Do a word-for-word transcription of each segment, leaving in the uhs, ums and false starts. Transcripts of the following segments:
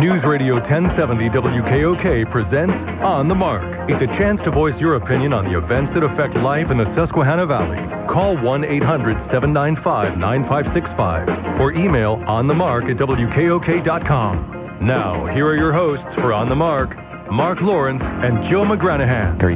News Radio ten seventy W K O K presents On the Mark. It's a chance to voice your opinion on the events that affect life in the Susquehanna Valley. Call one eight hundred seven nine five nine five six five or email onthemark at W K O K dot com. Now, here are your hosts for On the Mark, Mark Lawrence and Joe McGranahan. Great.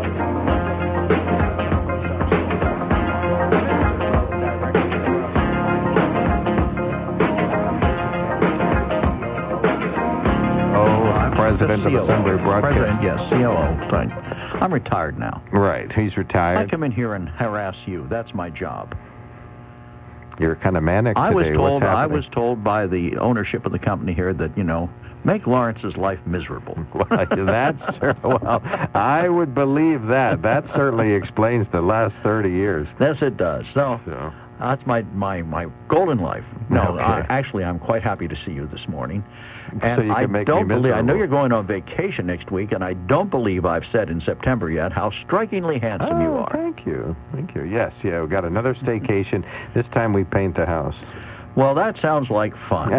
President of the Sunbury Broadcast. President, yes, C O O. Right. I'm retired now. Right, he's retired. I come in here and harass you. That's my job. You're kind of manic I today. was told. What's I happening? was told by the ownership of the company here that you know, make Lawrence's life miserable. Well, that's well. I would believe that. That certainly explains the last thirty years. Yes, it does. So. So. That's my, my, my golden life. No, Okay. I, actually, I'm quite happy to see you this morning. And So you can I make me don't believe. I know miserable. you're going on vacation next week, and I don't believe I've said in September yet how strikingly handsome Oh, you are. thank you. Thank you. Yes, yeah, we got another staycation. This time we paint the house. Well, that sounds like fun.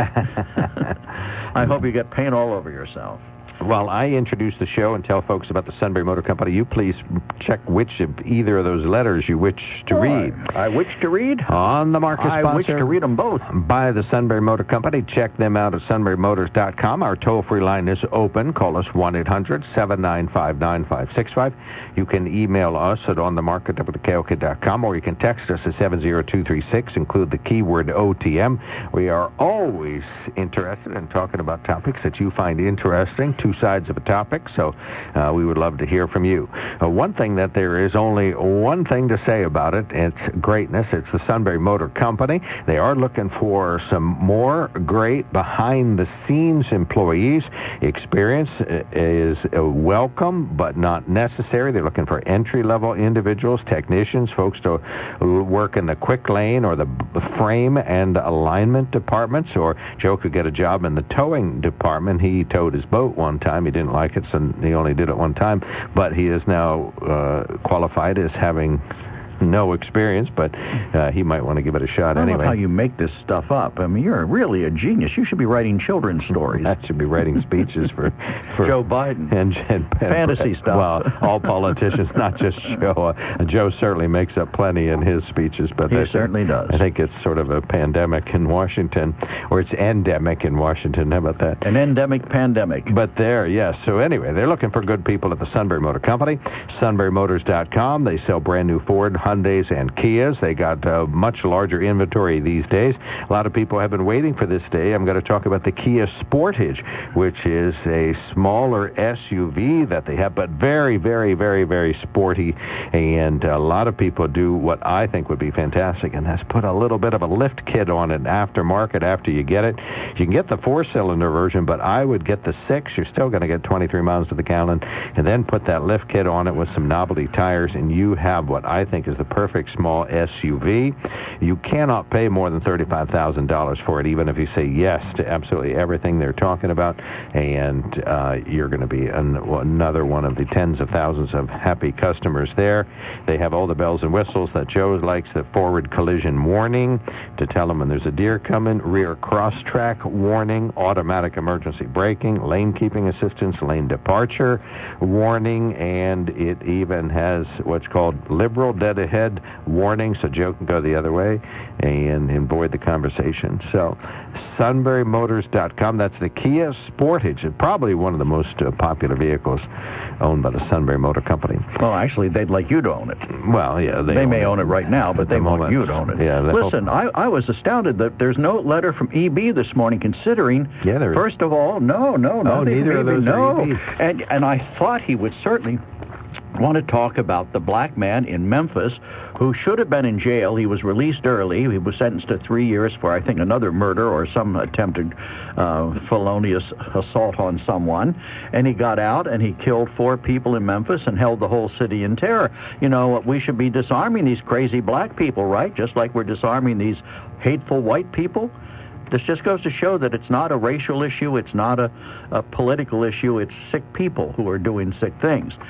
I hope you get paint all over yourself. While I introduce the show and tell folks about the Sunbury Motor Company, you please check which of either of those letters you wish to read. I wish to read. On the Mark is I wish sponsored to read them both. by the Sunbury Motor Company. Check them out at sunbury motors dot com. Our toll-free line is open. Call us one eight hundred seven nine five nine five six five. You can email us at on the mark at W K O K dot com, or you can text us at seven zero two three six. Include the keyword O T M. We are always interested in talking about topics that you find interesting, two sides of a topic, so uh, we would love to hear from you. Uh, one thing that there is only one thing to say about it, it's greatness. It's the Sunbury Motor Company. They are looking for some more great behind-the-scenes employees. Experience is welcome, but not necessary. They're looking for entry-level individuals, technicians, folks to work in the quick lane or the frame and alignment departments, or Joe could get a job in the towing department. He towed his boat one time. He didn't like it, so he only did it one time, but he is now uh, qualified as having no experience, but uh, he might want to give it a shot I anyway. love how you make this stuff up. I mean, you're really a genius. You should be writing children's stories. That should be writing speeches for, for Joe Biden. and, and Fantasy stuff. Well, all politicians, not just Joe. Uh, Joe certainly makes up plenty in his speeches, but He I think- certainly does. I think it's sort of a pandemic in Washington, or it's endemic in Washington. How about that? An endemic pandemic. But there, yes. So anyway, they're looking for good people at the Sunbury Motor Company. sunbury motors dot com. They sell brand new Ford, Hyundais, and Kias. They got a much larger inventory these days. A lot of people have been waiting for this day. I'm going to talk about the Kia Sportage, which is a smaller S U V that they have, but very, very, very, very sporty. And a lot of people do what I think would be fantastic, and that's put a little bit of a lift kit on it aftermarket after you get it. You can get the four-cylinder version, but I would get the six. You're still going to get twenty-three miles to the gallon, and then put that lift kit on it with some novelty tires, and you have what I think is the perfect small S U V. You cannot pay more than thirty-five thousand dollars for it, even if you say yes to absolutely everything they're talking about, and uh, you're going to be an, another one of the tens of thousands of happy customers there. They have all the bells and whistles that Joe likes, the forward collision warning to tell them when there's a deer coming, rear cross-track warning, automatic emergency braking, lane keeping assistance, lane departure warning, and it even has what's called liberal dead ahead warning, so Joe can go the other way and avoid the conversation. So sunbury motors dot com. That's the Kia Sportage. It's probably one of the most uh, popular vehicles owned by the Sunbury Motor Company. Well, actually, they'd like you to own it. Well, yeah, they, They, own may own it right now, but they the want moment. you to own it. Yeah, they Listen, I, I was astounded that there's no letter from E B this morning, considering, Yeah, there is. first of all, no, no, nothing neither from of E B, those are no. E B. And, and I thought he would certainly want to talk about the black man in Memphis who should have been in jail. He was released early. He was sentenced to three years for, I think, another murder or some attempted uh, felonious assault on someone. And he got out and he killed four people in Memphis and held the whole city in terror. You know, we should be disarming these crazy black people, right? Just like we're disarming these hateful white people. This just goes to show that it's not a racial issue. It's not a, a political issue. It's sick people who are doing sick things.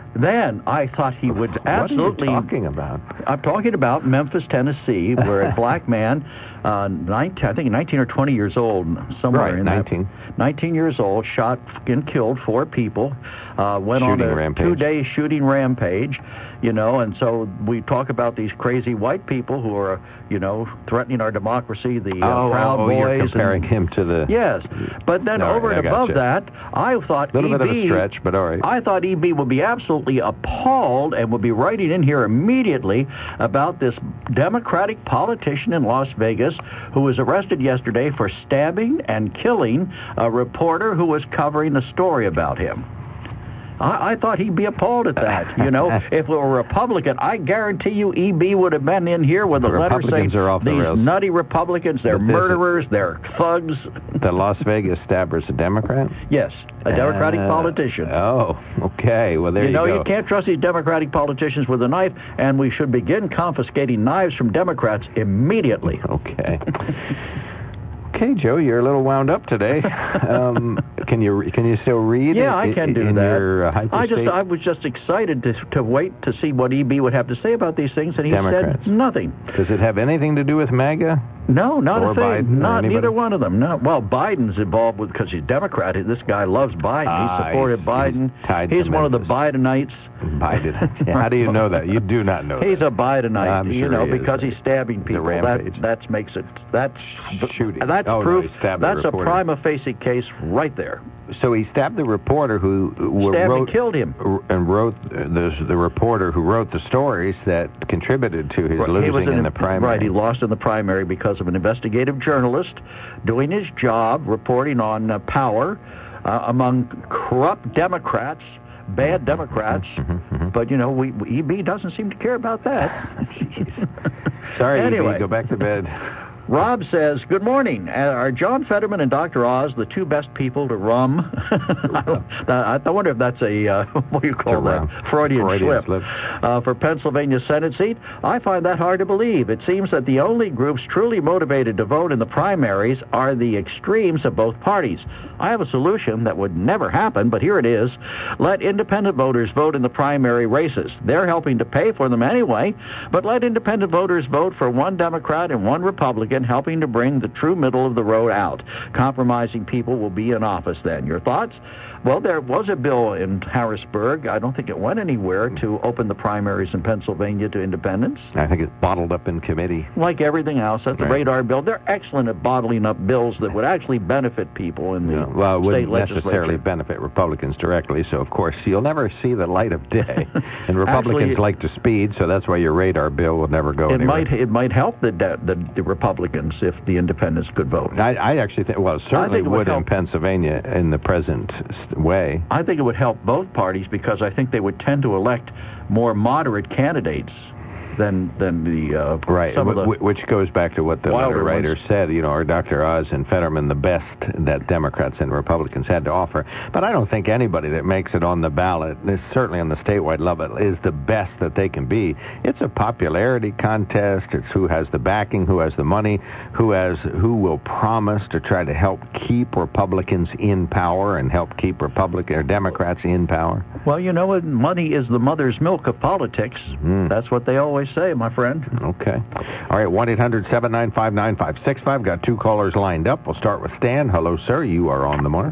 then I thought he would absolutely... What are you talking about? I'm talking about Memphis, Tennessee, where a black man, uh, nineteen, I think nineteen or twenty years old, somewhere right, in nineteen. That, nineteen years old, shot and killed four people, uh, went shooting on a rampage. two-day shooting rampage, you know, and so we talk about these crazy white people who are, you know, threatening our democracy, the uh, oh, Proud oh, Boys. you're comparing and, him to the... Yes, but then All over right, and I above gotcha. that, I thought A little E B... bit of a stretch, but all right. I thought E B would be absolutely appalled and would be writing in here immediately about this Democratic politician in Las Vegas who was arrested yesterday for stabbing and killing a reporter who was covering the story about him. I, I thought he'd be appalled at that. You know, if it were a Republican, I guarantee you E B would have been in here with a The letter Republicans saying, are off the these rails. nutty Republicans, they're But this is- murderers, they're thugs. The Las Vegas stabber's a Democrat? Yes, a Democratic Uh, politician. Oh, okay. Well, there You you, know, go. you can't trust these Democratic politicians with a knife, and we should begin confiscating knives from Democrats immediately. Okay. Okay, Joe, you're a little wound up today. Um, can you can you still read? Yeah, I in- can do in that. Your, uh, I just hyperstate? I was just excited to to wait to see what E B would have to say about these things, and he Democrats. said nothing. Does it have anything to do with MAGA? No, not Or a thing. Biden, or Not anybody? neither one of them. No. Well, Biden's involved with because he's Democrat. This guy loves Biden. Ah, he supported he's- Biden. he's tied to He's one of the Memphis. Bidenites. Biden. Yeah, how do you know that? You do not know He's that. a Bidenite, I'm you sure know, he is. because he's stabbing people. rampage. That that makes it. That's Shooting. That's Oh, no, proof. he stabbed the that's a reporter. prima facie case right there. So he stabbed the reporter who, who Stabbed wrote and killed him. and wrote the the reporter who wrote the stories that contributed to his Right, he losing was an, in the primary. Right, he lost in the primary because of an investigative journalist doing his job, reporting on uh, power uh, among corrupt Democrats, bad Democrats. Mm-hmm, But, you know, we, we, E B doesn't seem to care about that. Sorry, Anyway. E B, go back to bed. Rob says, good morning. Uh, Are John Fetterman and Doctor Oz the two best people to rum? I, don't- I I wonder if that's a, uh, what do you call To that? rum. Freudian, Freudian slip. slip. Uh, for Pennsylvania Senate seat. I find that hard to believe. It seems that the only groups truly motivated to vote in the primaries are the extremes of both parties. I have a solution that would never happen, but here it is. Let independent voters vote in the primary races. They're helping to pay for them anyway, but let independent voters vote for one Democrat and one Republican, helping to bring the true middle of the road out. Compromising people will be in office then. Your thoughts? Well, there was a bill in Harrisburg. I don't think it went anywhere to open the primaries in Pennsylvania to independents. I think it's bottled up in committee. Like everything else, that's the Right. radar bill. They're excellent at bottling up bills that would actually benefit people in the Yeah, well, it state wouldn't necessarily legislature. benefit Republicans directly, so of course you'll never see the light of day. And Republicans Actually, like to speed, so that's why your radar bill will never go It anywhere. might it might help the, de- the the Republicans if the independents could vote. I, I actually think, well, it certainly think it would would in help. Pennsylvania in the present s- way. I think it would help both parties because I think they would tend to elect more moderate candidates than than the uh, Right, some of wh- the wh- which goes back to what the wilder letter writer ones. said, you know, are Doctor Oz and Fetterman the best that Democrats and Republicans had to offer? But I don't think anybody that makes it on the ballot, this- certainly on the statewide level, is the best that they can be. It's a popularity contest. It's who has the backing, who has the money, who has who will promise to try to help keep Republicans in power and help keep Republican or Democrats in power. Well, you know what? Money is the mother's milk of politics. Mm. That's what they always say, my friend. Okay. All right, one eight hundred seven nine five nine five six five. Got two callers lined up. We'll start with Stan. Hello, sir. You are on the mark.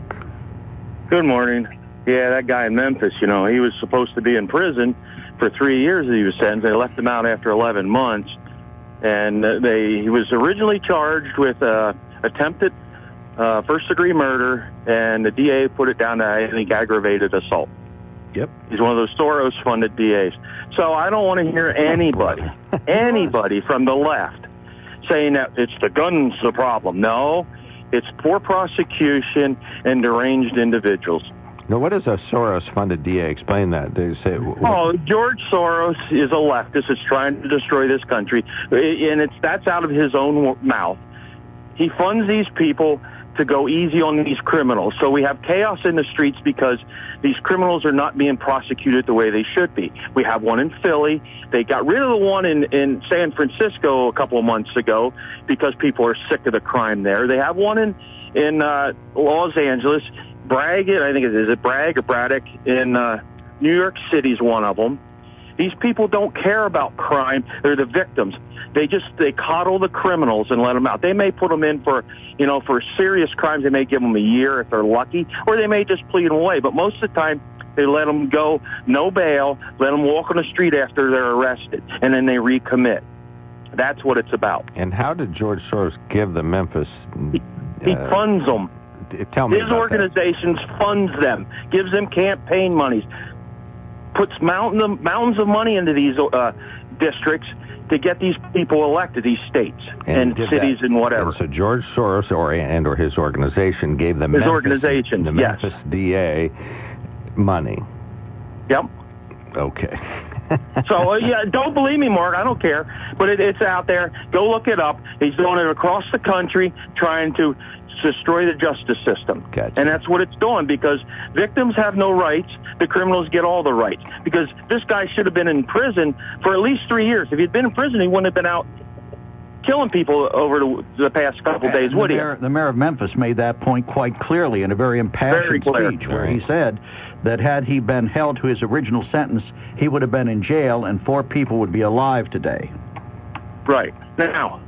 Good morning. Yeah, that guy in Memphis, you know, he was supposed to be in prison for three years. He was sentenced. They left him out after eleven months. And uh, they he was originally charged with uh, attempted uh, first-degree murder, and the D A put it down to, I think, aggravated assault. Yep. He's one of those Soros-funded D As. So I don't want to hear anybody, anybody from the left saying that it's the guns the problem. No, it's poor prosecution and deranged individuals. Now, what is a Soros-funded D A? Explain that. They say. Oh, George Soros is a leftist that's trying to destroy this country, and it's that's out of his own mouth. He funds these people to go easy on these criminals. So we have chaos in the streets because these criminals are not being prosecuted the way they should be. We have one in Philly. They got rid of the one in, in San Francisco a couple of months ago because people are sick of the crime there. They have one in, in uh, Los Angeles. Bragg, I think it is, is it Bragg or Braddock in uh, New York City's one of them. These people don't care about crime. They're the victims. They just, they coddle the criminals and let them out. They may put them in for, you know, for serious crimes. They may give them a year if they're lucky, or they may just plead them away. But most of the time, they let them go, no bail, let them walk on the street after they're arrested, and then they recommit. That's what it's about. And how did George Soros give the Memphis... He, he uh, funds them. Tell me His about organizations that. funds them, gives them campaign monies, puts mountain of, mountains of money into these uh, districts to get these people elected, these states and, and cities that, and whatever. And so George Soros or and or his organization gave the his Memphis, organization, the yes. Memphis D A money. Yep. Okay. So, uh, yeah, don't believe me, Mark. I don't care. But it, it's out there. Go look it up. He's doing it across the country, trying to destroy the justice system. Gotcha. And that's what it's doing, because victims have no rights. The criminals get all the rights. Because this guy should have been in prison for at least three years. If he'd been in prison, he wouldn't have been out killing people over the, the past couple days, would the he? Mayor, the mayor of Memphis made that point quite clearly in a very impassioned Very speech, where he said that had he been held to his original sentence, he would have been in jail and four people would be alive today. Right. Now,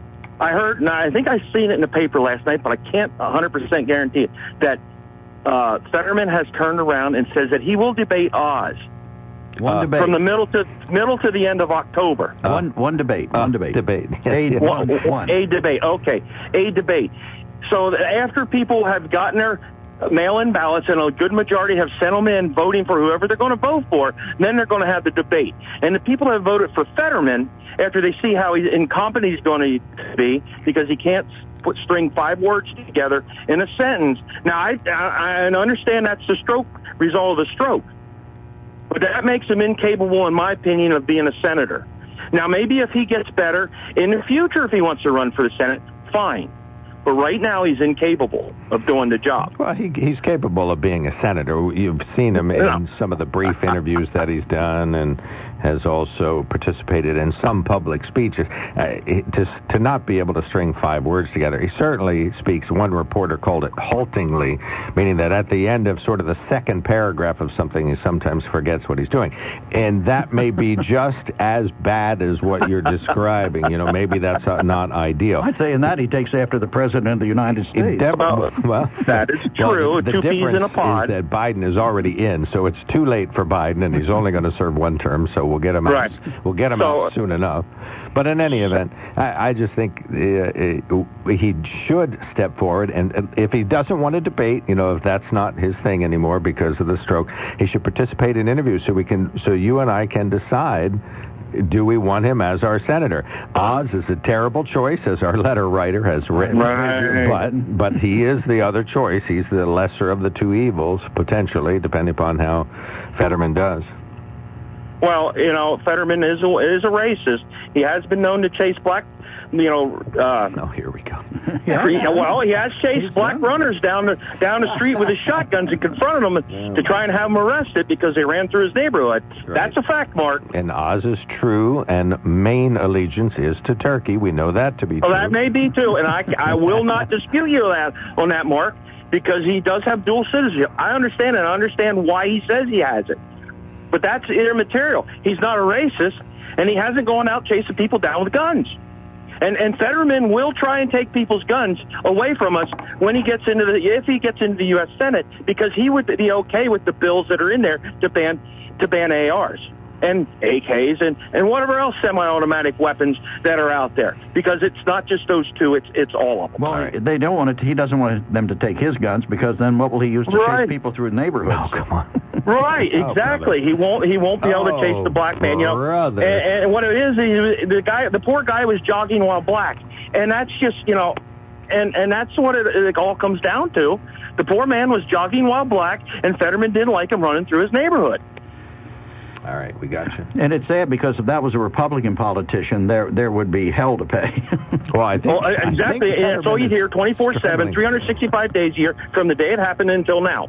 I heard, and I think I seen it in the paper last night, but I can't one hundred percent guarantee it, that uh, Fetterman has turned around and says that he will debate Oz. One Uh, debate. From the middle to middle to the end of October. Uh, one one debate. uh, One debate. Debate. A, one, one. A debate. Okay. A debate. So that after people have gotten their mail-in ballots and a good majority have sent them in voting for whoever they're going to vote for, then they're going to have the debate. And the people that voted for Fetterman, after they see how incompetent he's going to be, because he can't put string five words together in a sentence. Now, I, I, I understand that's the stroke result of the stroke. But that makes him incapable, in my opinion, of being a senator. Now, maybe if he gets better in the future, if he wants to run for the Senate, fine. But right now, he's incapable of doing the job. Well, he, he's capable of being a senator. You've seen him in Yeah. some of the brief interviews that he's done, and has also participated in some public speeches. Uh, it, to, to not be able to string five words together, he certainly speaks, one reporter called it haltingly, meaning that at the end of sort of the second paragraph of something, he sometimes forgets what he's doing. And that may be just as bad as what you're describing. You know, maybe that's uh, not ideal. I'd say in that he takes after the President of the United States. Deb- Well, well, that is true. well, the Two peas in a difference pod. is that Biden is already in, so it's too late for Biden, and he's only going to serve one term, so we'll get him Right. out. We'll get him So- out soon enough. But in any event, I, I just think uh, uh, he should step forward, and uh, if he doesn't want to debate, you know, if that's not his thing anymore because of the stroke, he should participate in interviews so we can, so you and I can decide. Do we want him as our senator? Oz is a terrible choice, as our letter writer has written. Right. But but he is the other choice. He's the lesser of the two evils, potentially, depending upon how Fetterman does. Well, you know, Fetterman is a, is a racist. He has been known to chase black, you know... Uh, Oh, here we go. Yeah, well, he has chased black runners down the down the street with his shotguns and confronted them Yeah. to try and have them arrested because they ran through his neighborhood. Right. That's a fact, Mark. And Oz's true and main allegiance is to Turkey. We know that to be Well, true. that may be too, and I, I will not dispute you that on that, Mark, because he does have dual citizenship. I understand it. I understand why he says he has it. But that's immaterial. He's not a racist, and he hasn't gone out chasing people down with guns. And and Fetterman will try and take people's guns away from us when he gets into the if he gets into the U S Senate, because he would be okay with the bills that are in there to ban to ban A Rs and A Ks and, and whatever else semi-automatic weapons that are out there, because it's not just those two, it's it's all of them. Well, they don't want it. He doesn't want them to take his guns, because then what will he use to Right. chase people through neighborhoods? Oh, come on. Right, Oh, exactly. he won't. He won't be able to chase Oh, the black man. You know, brother. and, and what it is, he, the guy, the poor guy, was jogging while black, and that's just you know, and and that's what it, it all comes down to. The poor man was jogging while black, and Fetterman didn't like him running through his neighborhood. All right, we got you. And it's sad, because if that was a Republican politician, there there would be hell to pay. Well, I think Well, I exactly. think And that's all you Fetterman hear twenty-four seven, is- three hundred sixty-five days a year from the day it happened until now.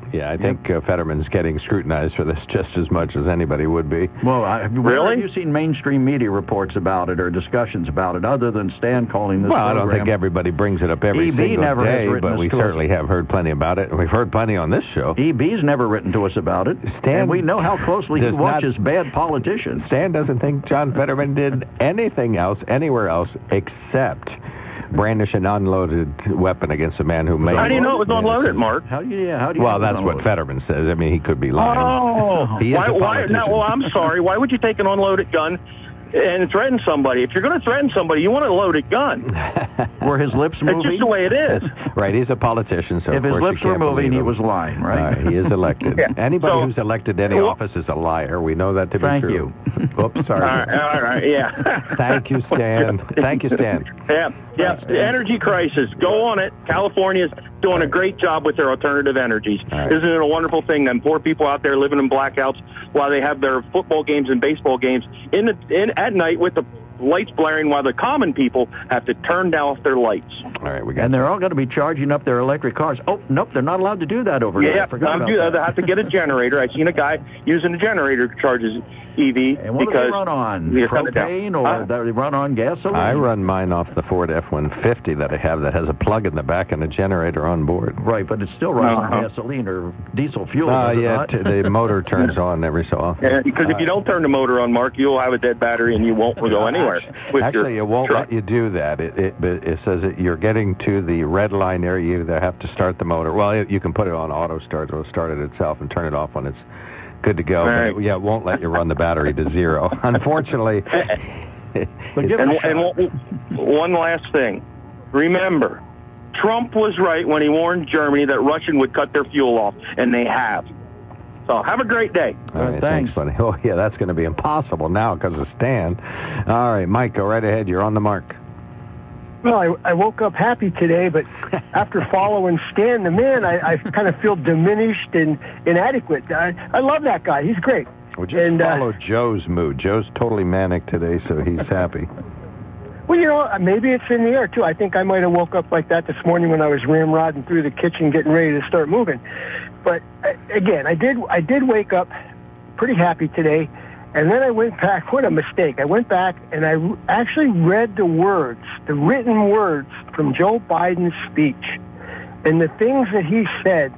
Yeah, I think uh, Fetterman's getting scrutinized for this just as much as anybody would be. Well, I, Really? have you seen mainstream media reports about it or discussions about it, other than Stan calling this Well, I program? don't think everybody brings it up every E B single never has day, written but us we to us. certainly have heard plenty about it, and we've heard plenty on this show. E B's never written to us about it, Stan and we know how closely he does not- watches bad politicians. Stan doesn't think John Fetterman did anything else, anywhere else, except brandish an unloaded weapon against a man who made... How do you know it was unloaded, Mark? How do you, yeah, how do you Well, know it that's was what unloaded? Fetterman says. I mean, he could be lying. Oh, He is why, a why, politician. now, well, I'm sorry. Why would you take an unloaded gun and threaten somebody? If you're going to threaten somebody, you want a loaded gun. Were his lips It's moving? just the way it is. Right, he's a politician, so If of his course you lips were can't moving, believe he him. was lying, All right? right, he is elected. Yeah. Anybody So- who's elected to any Well- office is a liar. We know that to be Thank true. you. Oops, sorry. All right, all right, yeah. Thank you, Stan. Thank you, Stan. Yeah, yeah. The energy crisis. Go on it. California's doing a great job with their alternative energies. All right. Isn't it a wonderful thing? Them poor people out there living in blackouts while they have their football games and baseball games in the in at night with the lights blaring, while the common people have to turn down off their lights. All right, we got And they're all going to be charging up their electric cars. Oh, nope, they're not allowed to do that over there. Yeah, I forgot I'm about do that. They that. have to get a generator. I've seen a guy using a generator to charge his E V And what because do they run on? you cut it down. Propane, or Huh? do they run on gasoline? I run mine off the Ford F one fifty that I have that has a plug in the back and a generator on board. Right, but it's still running on Uh-huh. gasoline or diesel fuel, Uh, is it yeah, not? t- the motor turns on every so often. Yeah, because if you don't turn the motor on, Mark, you'll have a dead battery and you won't go anywhere. With Actually, your it won't truck. let you do that. It, it, but it says that you're getting to the red line area. You either have to start the motor. Well, it, you can put it on auto start. It'll start it itself and turn it off when it's good to go. Right. But it, yeah, it won't let you run the battery to zero. Unfortunately. But give it And, a and shot. one- one last thing. Remember, Trump was right when he warned Germany that Russia would cut their fuel off, and they have. So have a great day. All right, Thanks. thanks, buddy. Oh, yeah, that's going to be impossible now because of Stan. All right, Mike, go right ahead. You're on the mark. Well, I, I woke up happy today, but after following Stan the man, I, I kind of feel diminished and inadequate. I, I love that guy. He's great. Well, just And, uh, follow Joe's mood. Joe's totally manic today, so he's happy. Well, you know, maybe it's in the air, too. I think I might have woke up like that this morning when I was ramrodding through the kitchen getting ready to start moving. But, uh, again, I did I did wake up pretty happy today, and then I went back. What a mistake. I went back and I r- actually read the words, the written words from Joe Biden's speech. And the things that he said,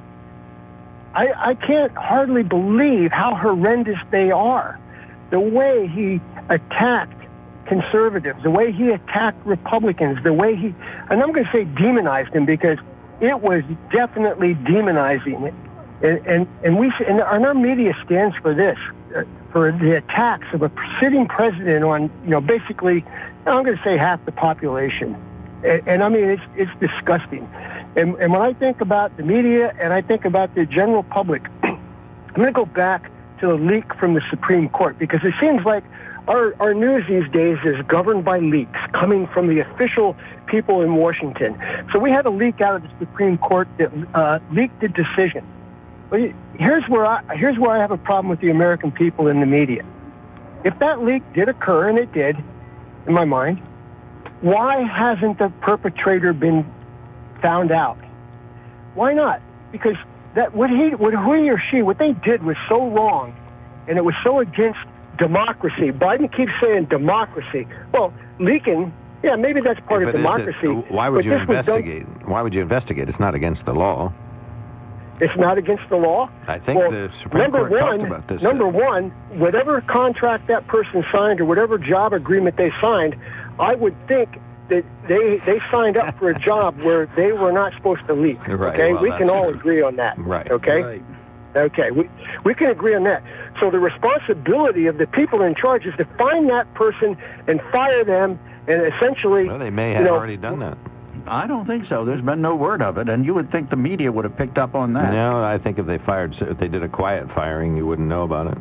I, I can't hardly believe how horrendous they are. The way he attacked conservatives, the way he attacked Republicans, the way he, and I'm going to say demonized them because it was definitely demonizing. And, and, and we, and our media stands for this, uh, for the attacks of a sitting president on, you know, basically, I'm going to say half the population. And, and I mean, it's, it's disgusting. And, and when I think about the media and I think about the general public, I'm going to go back to the leak from the Supreme Court because it seems like our, our news these days is governed by leaks coming from the official people in Washington. So we had a leak out of the Supreme Court that uh, leaked the decision. But here's where I here's where I have a problem with the American people and the media. If that leak did occur, and it did, in my mind, why hasn't the perpetrator been found out? Why not? Because that what he, what he or she, what they did was so wrong, and it was so against democracy. Biden keeps saying democracy. Well, leaking, yeah, maybe that's part Yeah, of but is democracy. it- why would but you this was done- investigate? Why would you investigate? It's not against the law. It's not against the law? I think well, the Supreme number Court talked one, about this. Number one, whatever contract that person signed or whatever job agreement they signed, I would think that they they signed up for a job where they were not supposed to leak. Right, Okay, well, we that's can all true. agree on that. Right. Okay. Right. Okay, we we can agree on that. So the responsibility of the people in charge is to find that person and fire them, and essentially, Well, they may you have know, already done that. I don't think so. There's been no word of it, and you would think the media would have picked up on that. No, I think if they fired, if they did a quiet firing, you wouldn't know about it.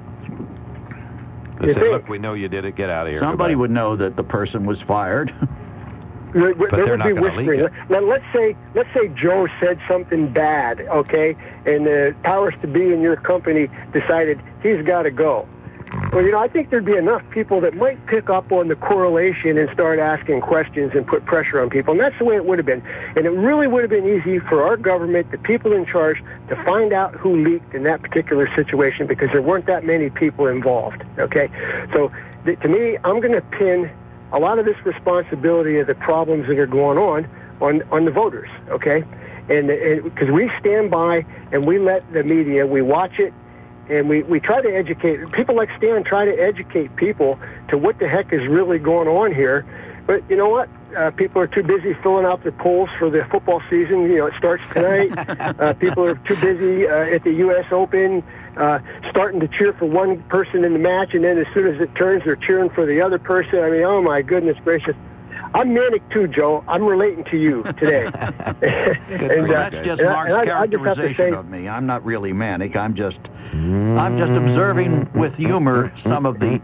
They You said, think? look, we know you did it. Get out of here. Somebody Goodbye. would know that the person was fired. There, But there they're would not be gonna leak whispering. it. Now let's say let's say Joe said something bad, okay, and the powers to be in your company decided he's got to go. Well, you know, I think there'd be enough people that might pick up on the correlation and start asking questions and put pressure on people. And that's the way it would have been. And it really would have been easy for our government, the people in charge, to find out who leaked in that particular situation because there weren't that many people involved, okay? So th- to me, I'm going to pin a lot of this responsibility of the problems that are going on on, on the voters, okay? And because we stand by and we let the media, we watch it, and we, we try to educate, people like Stan try to educate people to what the heck is really going on here. But you know what? Uh, people are too busy filling out their polls for the football season. You know, it starts tonight. uh, people are too busy uh, at the U S Open uh, starting to cheer for one person in the match, and then as soon as it turns, they're cheering for the other person. I mean, oh my goodness gracious. I'm manic too, Joe. I'm relating to you today. and, uh, that's just Mark's I, characterization I say, of me. I'm not really manic. I'm just, I'm just observing with humor some of the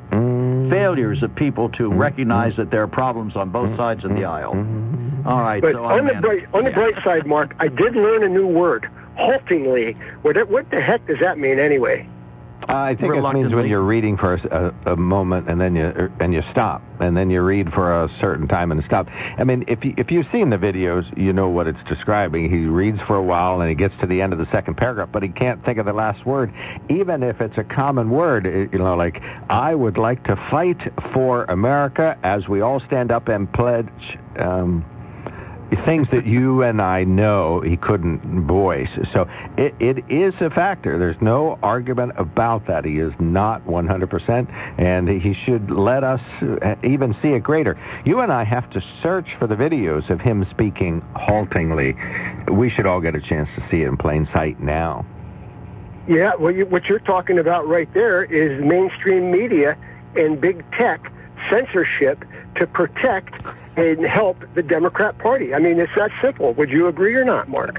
failures of people to recognize that there are problems on both sides of the aisle. All right. But so on the bright, on the bright side, Mark, I did learn a new word. Haltingly. What, what the heck does that mean anyway? Uh, I think it means when you're reading for a, a moment and then you and you stop, and then you read for a certain time and stop. I mean, if you, if you've seen the videos, you know what it's describing. He reads for a while and he gets to the end of the second paragraph, but he can't think of the last word, even if it's a common word. You know, like, I would like to fight for America as we all stand up and pledge. Um, Things that you and I know he couldn't voice. So it, it is a factor. There's no argument about that. He is not one hundred percent, and he should let us even see it greater. You and I have to search for the videos of him speaking haltingly. We should all get a chance to see it in plain sight now. Yeah, well, you, what you're talking about right there is mainstream media and big tech censorship to protect and help the Democrat Party. I mean, it's that simple. Would you agree or not, Mark? Uh,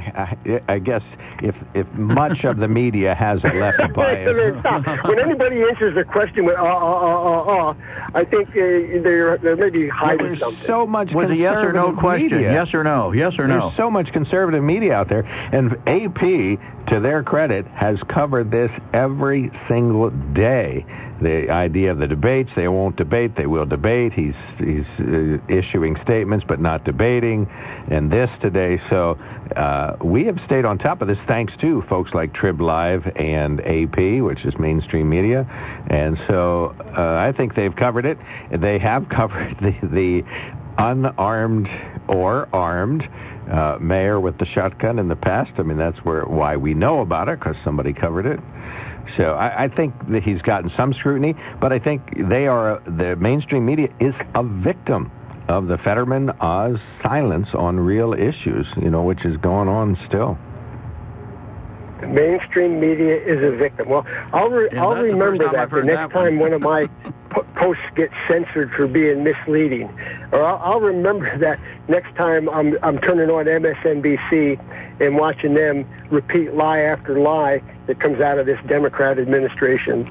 I, I guess if if much of the media has a left bias. When anybody answers the question with, uh, uh, uh, uh, uh, I think uh, they're, they're maybe hiding There's something. so much Was a yes or no question? Media. Yes or no? Yes or no? There's so much conservative media out there. And A P, to their credit, has covered this every single day. The idea of the debates, they won't debate, they will debate. He's he's uh, issuing statements but not debating, and this today. So uh, we have stayed on top of this thanks to folks like Trib Live and A P, which is mainstream media. And so uh, I think they've covered it. They have covered the, the unarmed or armed uh, mayor with the shotgun in the past. I mean, that's where why we know about it, because somebody covered it. So I, I think that he's gotten some scrutiny, but I think they are, the mainstream media is a victim of the Fetterman Oz silence on real issues, you know, which is going on still. The mainstream media is a victim. Well, I'll re- I'll remember that the next time one of my po- posts gets censored for being misleading, or I'll, I'll remember that next time I'm I'm turning on M S N B C and watching them repeat lie after lie that comes out of this Democrat administration.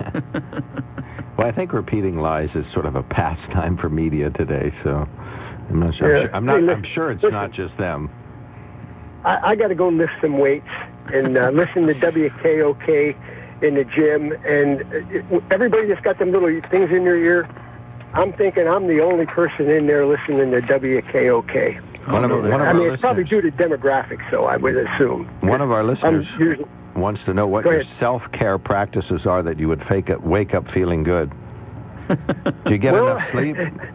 Well, I think repeating lies is sort of a pastime for media today, so I'm not sure. Yeah. I'm not. Hey, I'm sure it's listen, not just them. I, I got to go lift some weights and uh, listen to W K O K in the gym, and uh, everybody that's got them little things in their ear, I'm thinking I'm the only person in there listening to W K O K. One of, one of I our mean, listeners, it's probably due to demographics, so I would assume. One of our listeners usually, wants to know what your self-care practices are that you would fake up, wake up feeling good. Do you get well, enough sleep?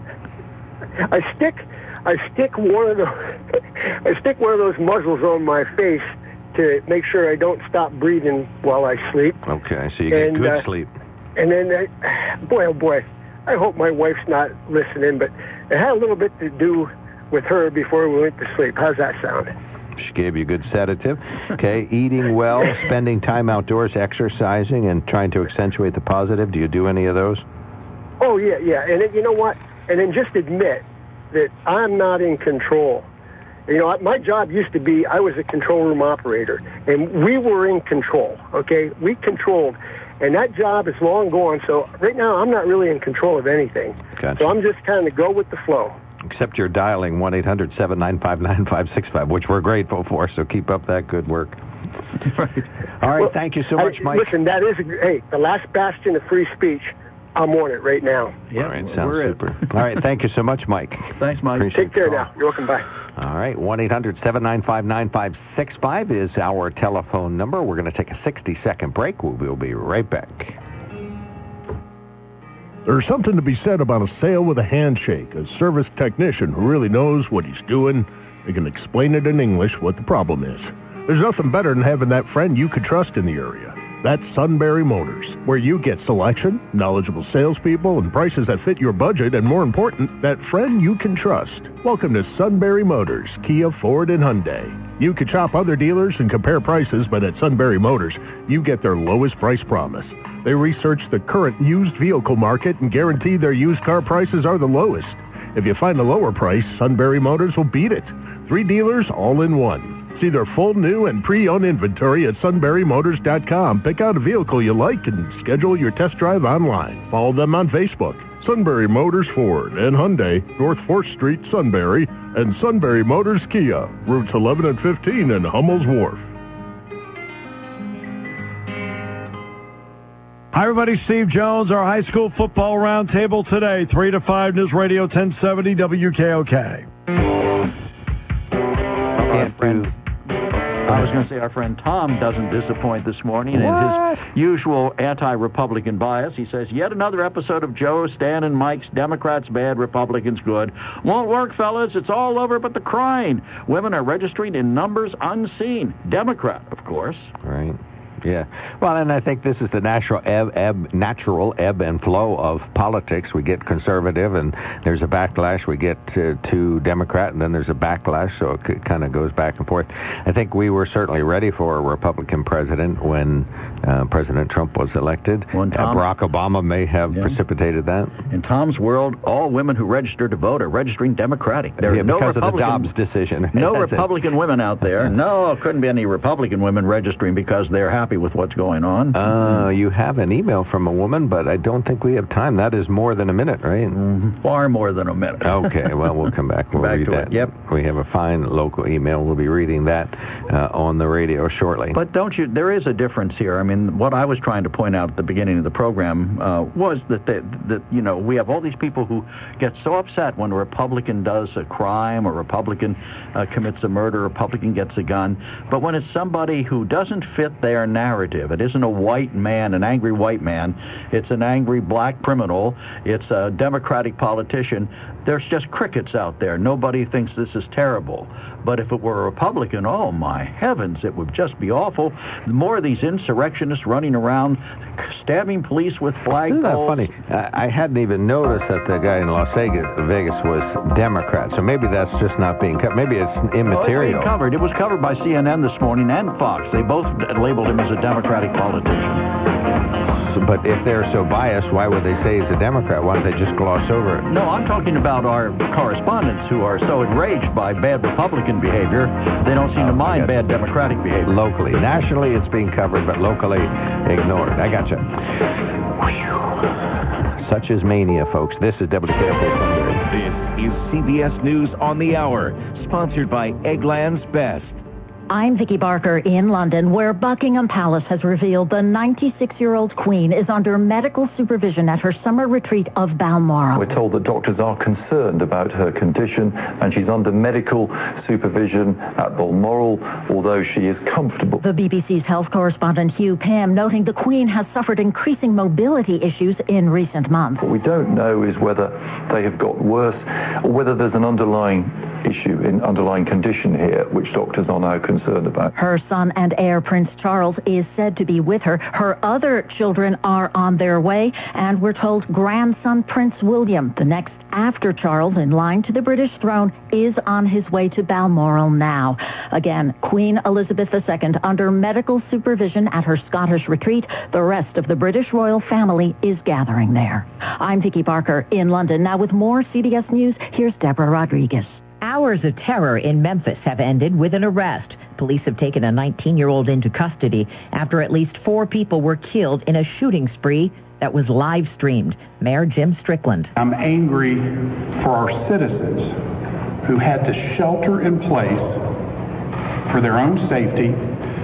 I stick, I stick one of those, I stick one of those muzzles on my face to make sure I don't stop breathing while I sleep. Okay, so you get and, good uh, sleep. And then, I, boy, oh boy, I hope my wife's not listening, but it had a little bit to do with her before we went to sleep. How's that sound? She gave you a good sedative. Okay, eating well, spending time outdoors, exercising, and trying to accentuate the positive. Do you do any of those? Oh, yeah, yeah. And then, you know what? And then just admit that I'm not in control. You know, my job used to be, I was a control room operator, and we were in control, okay? We controlled, and that job is long gone, so right now I'm not really in control of anything. Gotcha. So I'm just kind of go with the flow. Except you're dialing one eight hundred seven nine five nine five six five, which we're grateful for, so keep up that good work. Right. All right, Well, thank you so much, I, Mike. Listen, that is, a, hey, the last bastion of free speech. I'm on it right now. Yeah, All right, we're sounds it. super. All right, thank you so much, Mike. Thanks, Mike. Appreciate Take care the call. now. You're welcome. Bye. All right, one eight hundred seven nine five nine five six five is our telephone number. We're going to take a sixty-second break. We'll, we'll be right back. There's something to be said about a sale with a handshake, a service technician who really knows what he's doing. They can explain it in English what the problem is. There's nothing better than having that friend you could trust in the area. That's Sunbury Motors, where you get selection, knowledgeable salespeople, and prices that fit your budget, and more important, that friend you can trust. Welcome to Sunbury Motors, Kia, Ford, and Hyundai. You can shop other dealers and compare prices, but at Sunbury Motors, you get their lowest price promise. They research the current used vehicle market and guarantee their used car prices are the lowest. If you find a lower price, Sunbury Motors will beat it. Three dealers all in one. See their full new and pre-owned inventory at sunbury motors dot com. Pick out a vehicle you like and schedule your test drive online. Follow them on Facebook. Sunbury Motors Ford and Hyundai, North fourth Street, Sunbury, and Sunbury Motors Kia, routes eleven and fifteen in Hummel's Wharf. Hi, everybody. Steve Jones, our high school football roundtable today, three to five, News Radio ten seventy W K O K. Our friend, I was going to say our friend Tom doesn't disappoint this morning in his usual anti-Republican bias. He says, yet another episode of Joe, Stan, and Mike's Democrats bad, Republicans good. Won't work, fellas. It's all over but the crying. Women are registering in numbers unseen. Democrat, of course. Right. Yeah. Well, and I think this is the natural ebb, ebb, natural ebb and flow of politics. We get conservative, and there's a backlash. We get to, to Democrat, and then there's a backlash, so it c- kind of goes back and forth. I think we were certainly ready for a Republican president when uh, President Trump was elected. When Tom, uh, Barack Obama may have yeah. precipitated that. In Tom's world, all women who register to vote are registering Democratic. There are yeah, no because Republican, of the Dobbs decision. No That's Republican it. women out there. No, couldn't be any Republican women registering because they're happy with what's going on. Uh, you have an email from a woman, but I don't think we have time. That is more than a minute, right? Mm-hmm. Far more than a minute. Okay, well, we'll come back. We'll back read to that. It. Yep. We have a fine local email. We'll be reading that uh, on the radio shortly. But don't you, there is a difference here. I mean, what I was trying to point out at the beginning of the program uh, was that, they, that, you know, we have all these people who get so upset when a Republican does a crime, or a Republican uh, commits a murder, a Republican gets a gun. But when it's somebody who doesn't fit their narrative, it isn't a white man, an angry white man, it's an angry black criminal, it's a Democratic politician, there's just crickets out there. Nobody thinks this is terrible. But if it were a Republican, oh my heavens, it would just be awful. The more of these insurrectionists running around, stabbing police with flagpoles. Isn't that funny? I, I hadn't even noticed that the guy in Las Vegas, Vegas was Democrat. So maybe that's just not being covered. Maybe it's immaterial. Oh, it's being covered. It was covered by C N N this morning and Fox. They both labeled him as a Democratic politician. But if they're so biased, why would they say he's a Democrat? Why don't they just gloss over it? No, I'm talking about our correspondents who are so enraged by bad Republican behavior, they don't seem to mind bad Democratic behavior. Locally. Nationally, it's being covered, but locally ignored. I gotcha. Whew. Such is mania, folks. This is W K O K Sunbury. This is C B S News on the Hour, sponsored by Eggland's Best. I'm Vicki Barker in London, where Buckingham Palace has revealed the ninety-six-year-old Queen is under medical supervision at her summer retreat of Balmoral. We're told that doctors are concerned about her condition, and she's under medical supervision at Balmoral, although she is comfortable. The B B C's health correspondent Hugh Pym noting the Queen has suffered increasing mobility issues in recent months. What we don't know is whether they have got worse or whether there's an underlying issue, in underlying condition here, which doctors are now concerned about. Her son and heir, Prince Charles, is said to be with her. Her other children are on their way, and we're told grandson Prince William, the next after Charles in line to the British throne, is on his way to Balmoral now. Again, Queen Elizabeth the Second under medical supervision at her Scottish retreat. The rest of the British royal family is gathering there. I'm Vicki Barker in London. Now with more C B S News, here's Deborah Rodriguez. Hours of terror in Memphis have ended with an arrest. Police have taken a nineteen-year-old into custody after at least four people were killed in a shooting spree that was live-streamed. Mayor Jim Strickland. I'm angry for our citizens who had to shelter in place for their own safety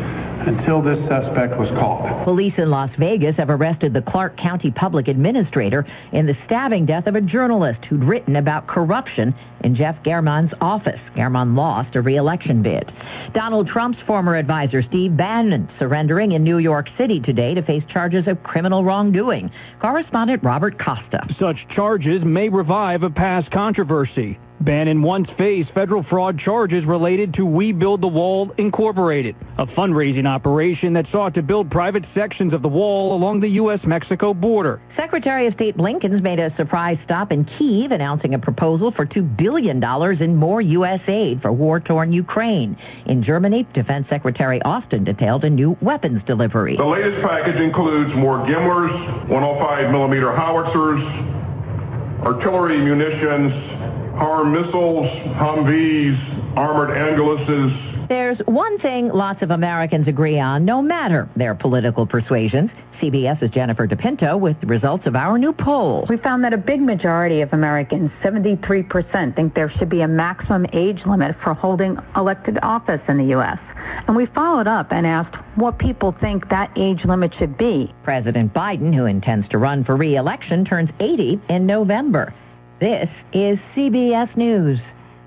until this suspect was caught. Police in Las Vegas have arrested the Clark County Public Administrator in the stabbing death of a journalist who'd written about corruption in Jeff Germon's office. Germon lost a re-election bid. Donald Trump's former advisor, Steve Bannon, surrendering in New York City today to face charges of criminal wrongdoing. Correspondent Robert Costa. Such charges may revive a past controversy. Bannon once faced federal fraud charges related to We Build the Wall Incorporated, a fundraising operation that sought to build private sections of the wall along the U S Mexico border. Secretary of State Blinken's made a surprise stop in Kyiv, announcing a proposal for two billion dollars in more U S aid for war-torn Ukraine. In Germany, Defense Secretary Austin detailed a new weapons delivery. The latest package includes more GMLRS, one oh five millimeter howitzers, artillery munitions, Harm missiles, Humvees, armored ambulances. There's one thing lots of Americans agree on, no matter their political persuasions. CBS's Jennifer DePinto with the results of our new poll. We found that a big majority of Americans, seventy-three percent, think there should be a maximum age limit for holding elected office in the U S. And we followed up and asked what people think that age limit should be. President Biden, who intends to run for re-election, turns eighty in November. This is C B S News.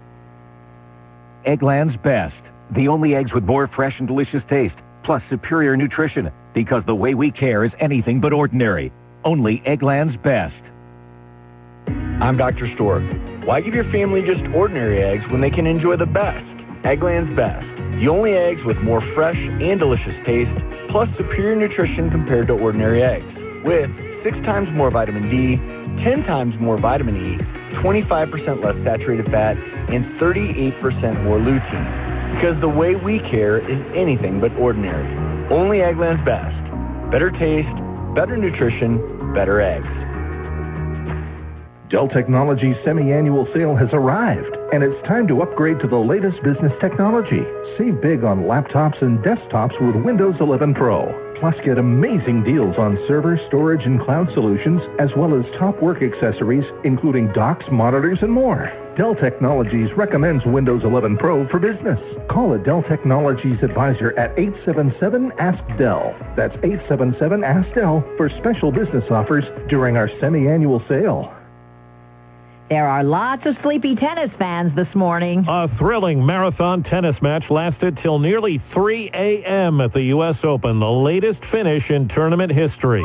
Eggland's Best. The only eggs with more fresh and delicious taste, plus superior nutrition, because the way we care is anything but ordinary. Only Eggland's Best. I'm Doctor Stork. Why give your family just ordinary eggs when they can enjoy the best? Eggland's Best. The only eggs with more fresh and delicious taste, plus superior nutrition compared to ordinary eggs. With six times more vitamin D, ten times more vitamin E, twenty-five percent less saturated fat, and thirty-eight percent more lutein. Because the way we care is anything but ordinary. Only Eggland's Best. Better taste, better nutrition, better eggs. Dell Technologies' semi-annual sale has arrived, and it's time to upgrade to the latest business technology. Save big on laptops and desktops with Windows eleven Pro. Plus, get amazing deals on server, storage, and cloud solutions, as well as top work accessories, including docks, monitors, and more. Dell Technologies recommends Windows eleven Pro for business. Call a Dell Technologies advisor at eight seven seven, ask Dell. That's eight seven seven, ask Dell for special business offers during our semi-annual sale. There are lots of sleepy tennis fans this morning. A thrilling marathon tennis match lasted till nearly three a.m. at the U S Open, the latest finish in tournament history.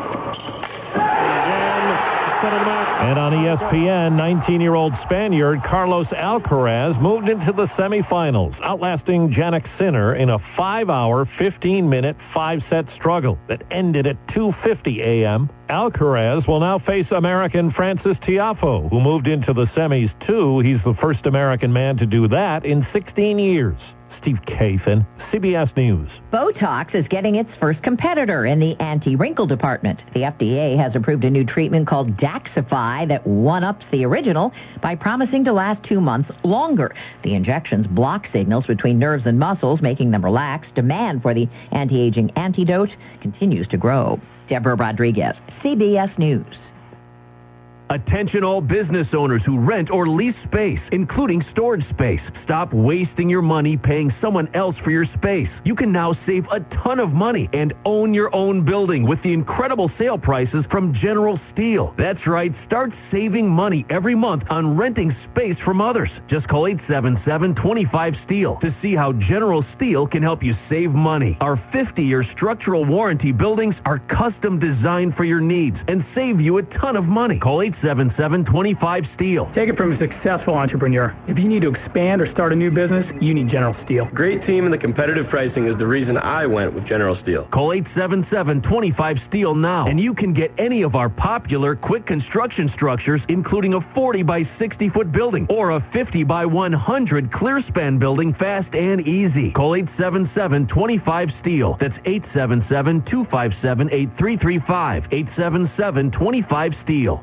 And on E S P N, nineteen-year-old Spaniard Carlos Alcaraz moved into the semifinals, outlasting Jannik Sinner in a five-hour, fifteen-minute, five-set struggle that ended at two fifty a.m. Alcaraz will now face American Francis Tiafoe, who moved into the semis too. He's the first American man to do that in sixteen years. Steve Kathan, C B S News. Botox is getting its first competitor in the anti-wrinkle department. The F D A has approved a new treatment called Daxxify that one-ups the original by promising to last two months longer. The injections block signals between nerves and muscles, making them relax. Demand for the anti-aging antidote continues to grow. Deborah Rodriguez, C B S News. Attention all business owners who rent or lease space, including storage space. Stop wasting your money paying someone else for your space. You can now save a ton of money and own your own building with the incredible sale prices from General Steel. That's right, start saving money every month on renting space from others. Just call eight seven seven, two five, STEEL to see how General Steel can help you save money. Our fifty-year structural warranty buildings are custom designed for your needs and save you a ton of money. Call eight seven seven, two five, STEEL. Take it from a successful entrepreneur. If you need to expand or start a new business, you need General Steel. Great team and the competitive pricing is the reason I went with General Steel. Call eight seven seven, two five, STEEL now, and you can get any of our popular quick construction structures, including a forty by sixty foot building or a fifty by one hundred clear span building fast and easy. Call eight seven seven, two five, STEEL. That's eight seven seven, two five seven, eight three three five. eight seven seven, two five, STEEL.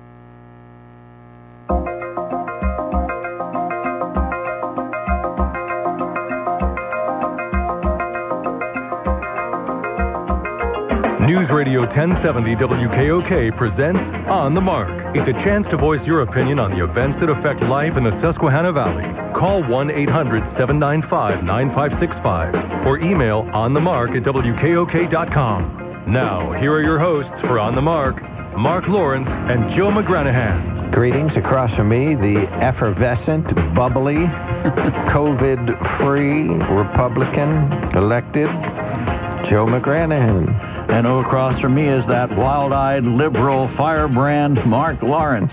News Radio ten seventy W K O K presents On the Mark. It's a chance to voice your opinion on the events that affect life in the Susquehanna Valley. Call Call one eight hundred seven nine five nine five six five or email onthemark at W K O K dot com. Now, here are your hosts for On the Mark, Mark Lawrence and Joe McGranahan. Greetings across from me, the effervescent, bubbly, COVID-free Republican elected Joe McGranahan. And across from me is that wild-eyed liberal firebrand Mark Lawrence.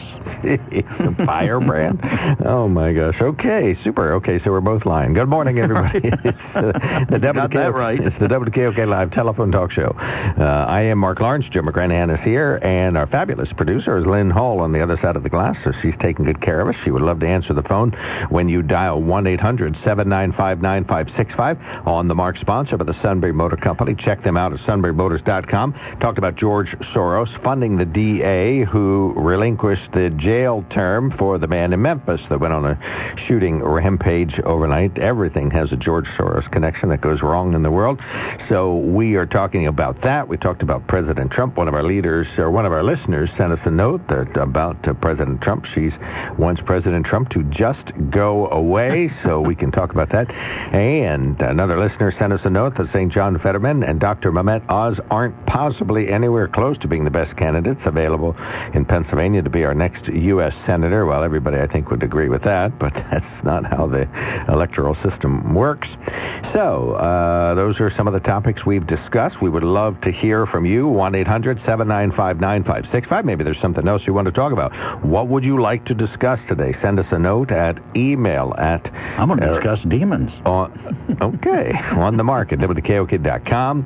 Firebrand? Oh, my gosh. Okay, super. Okay, so we're both lying. Good morning, everybody. It's uh, the W K O K, got that right. It's the W K O K Live telephone talk show. Uh, I am Mark Lawrence. Joe McGranahan is here, and our fabulous producer is Lynn Hall on the other side of the glass, so she's taking good care of us. She would love to answer the phone when you dial one eight hundred seven nine five nine five six five. On the Mark, sponsor by the Sunbury Motor Company. Check them out at sunbury motors dot com. Talked about George Soros funding the D A who relinquished the jail term for the man in Memphis that went on a shooting rampage overnight. Everything has a George Soros connection that goes wrong in the world. So we are talking about that. We talked about President Trump. One of our leaders, or one of our listeners, sent us a note that about uh, President Trump. She wants President Trump to just go away, so we can talk about that. And another listener sent us a note that saying John Fetterman and Doctor Mehmet Oz aren't possibly anywhere close to being the best candidates available in Pennsylvania to be our next U S senator. Well, everybody, I think, would agree with that, but that's not how the electoral system works. So, uh, those are some of the topics we've discussed. We would love to hear from you. one eight hundred seven nine five nine five six five. Maybe there's something else you want to talk about. What would you like to discuss today? Send us a note at email at... I'm going to uh, discuss demons. On, okay. On the Mark at W K O K dot com.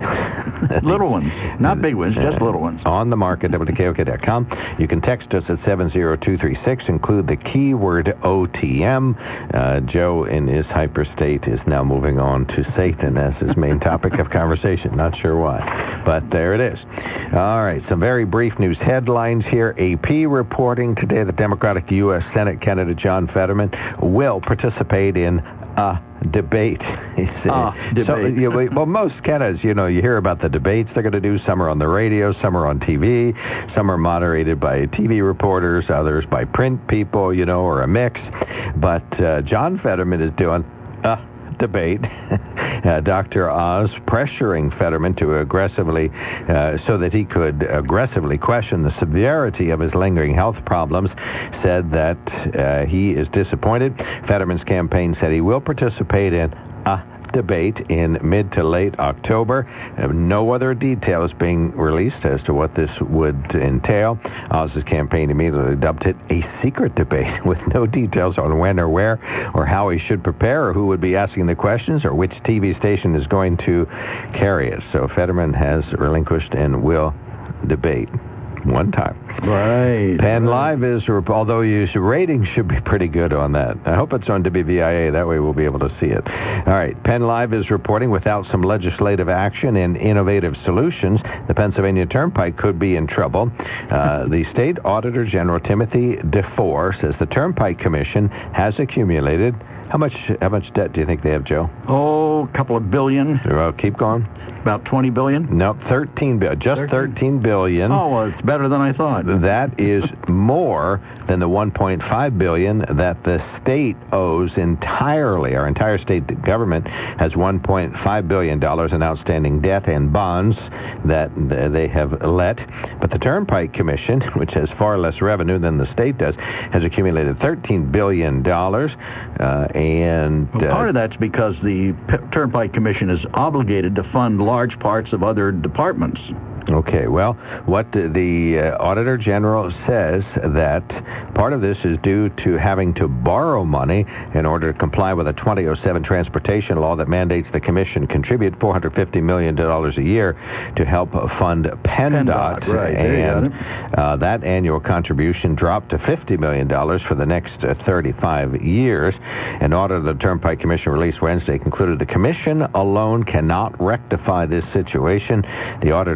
Little ones. Not big ones, just little ones. On the Mark at W K O K dot com. You can text us at seven zero two three six. Include the keyword O T M. Uh, Joe, in his hyperstate, is now moving on to Satan as his main topic of conversation. Not sure why, but there it is. All right, some very brief news headlines here. A P reporting today that Democratic U S Senate candidate John Fetterman will participate in a debate. Ah, debate. So, you know, well, most candidates, you know, you hear about the debates they're going to do. Some are on the radio, some are on T V, some are moderated by T V reporters, others by print people, you know, or a mix. But uh, John Fetterman is doing a debate. uh, Doctor Oz pressuring Fetterman to aggressively, uh, so that he could aggressively question the severity of his lingering health problems, said that uh, he is disappointed. Fetterman's campaign said he will participate in a debate in mid to late October. Uh, no other details being released as to what this would entail. Oz's campaign immediately dubbed it a secret debate with no details on when or where or how he should prepare or who would be asking the questions or which T V station is going to carry it. So Fetterman has relinquished and will debate one time. Right. Penn Live is, although your ratings should be pretty good on that. I hope it's on W V I A. That way we'll be able to see it. All right. Penn Live is reporting without some legislative action and innovative solutions, the Pennsylvania Turnpike could be in trouble. Uh, the State Auditor General, Timothy DeFore, says the Turnpike Commission has accumulated. How much how much debt do you think they have, Joe? Oh, a couple of billion. Well, keep going. About twenty billion? No, thirteen billion. Just thirteen billion. Oh, well, it's better than I thought. That is more than the one point five billion that the state owes entirely. Our entire state government has one point five billion dollars in outstanding debt and bonds that they have let. But the Turnpike Commission, which has far less revenue than the state does, has accumulated thirteen billion dollars. Uh, and well, part uh, of that's because the P- Turnpike Commission is obligated to fund large parts of other departments. Okay, well, what the, the uh, Auditor General says that part of this is due to having to borrow money in order to comply with a twenty oh seven transportation law that mandates the Commission contribute four hundred fifty million dollars a year to help fund PennDOT. PennDOT, right. And uh, that annual contribution dropped to fifty million dollars for the next uh, thirty-five years. An audit of the Turnpike Commission released Wednesday concluded the Commission alone cannot rectify this situation. The Auditor General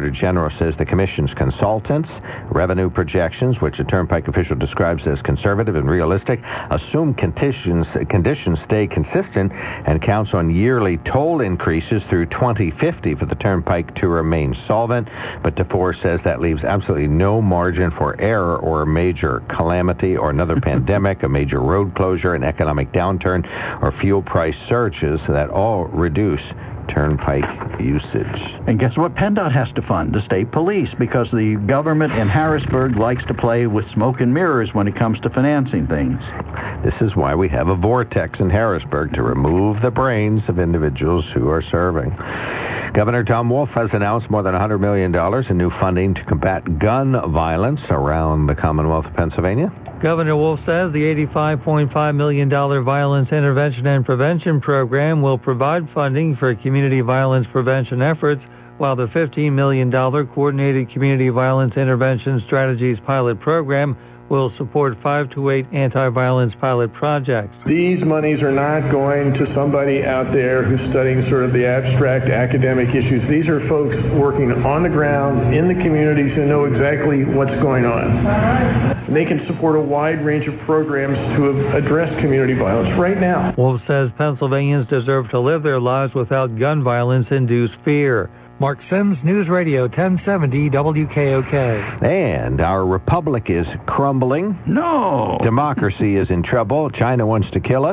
General says the commission's consultants' revenue projections, which a Turnpike official describes as conservative and realistic, assume conditions, conditions stay consistent and counts on yearly toll increases through twenty fifty for the Turnpike to remain solvent. But DeFore says that leaves absolutely no margin for error or a major calamity or another pandemic, a major road closure, an economic downturn, or fuel price surges that all reduce Turnpike usage. And guess what PennDOT has to fund? The state police, because the government in Harrisburg likes to play with smoke and mirrors when it comes to financing things. This is why we have a vortex in Harrisburg to remove the brains of individuals who are serving. Governor Tom Wolf has announced more than one hundred million dollars in new funding to combat gun violence around the Commonwealth of Pennsylvania. Governor Wolf says the eighty-five point five million dollars Violence Intervention and Prevention Program will provide funding for community violence prevention efforts, while the fifteen million dollars Coordinated Community Violence Intervention Strategies Pilot Program will support five to eight anti-violence pilot projects. These monies are not going to somebody out there who's studying sort of the abstract academic issues. These are folks working on the ground in the communities who know exactly what's going on. And they can support a wide range of programs to address community violence right now. Wolf says Pennsylvanians deserve to live their lives without gun violence-induced fear. Mark Sims, News Radio ten seventy W K O K. And our republic is crumbling. No. Democracy is in trouble. China wants to kill us.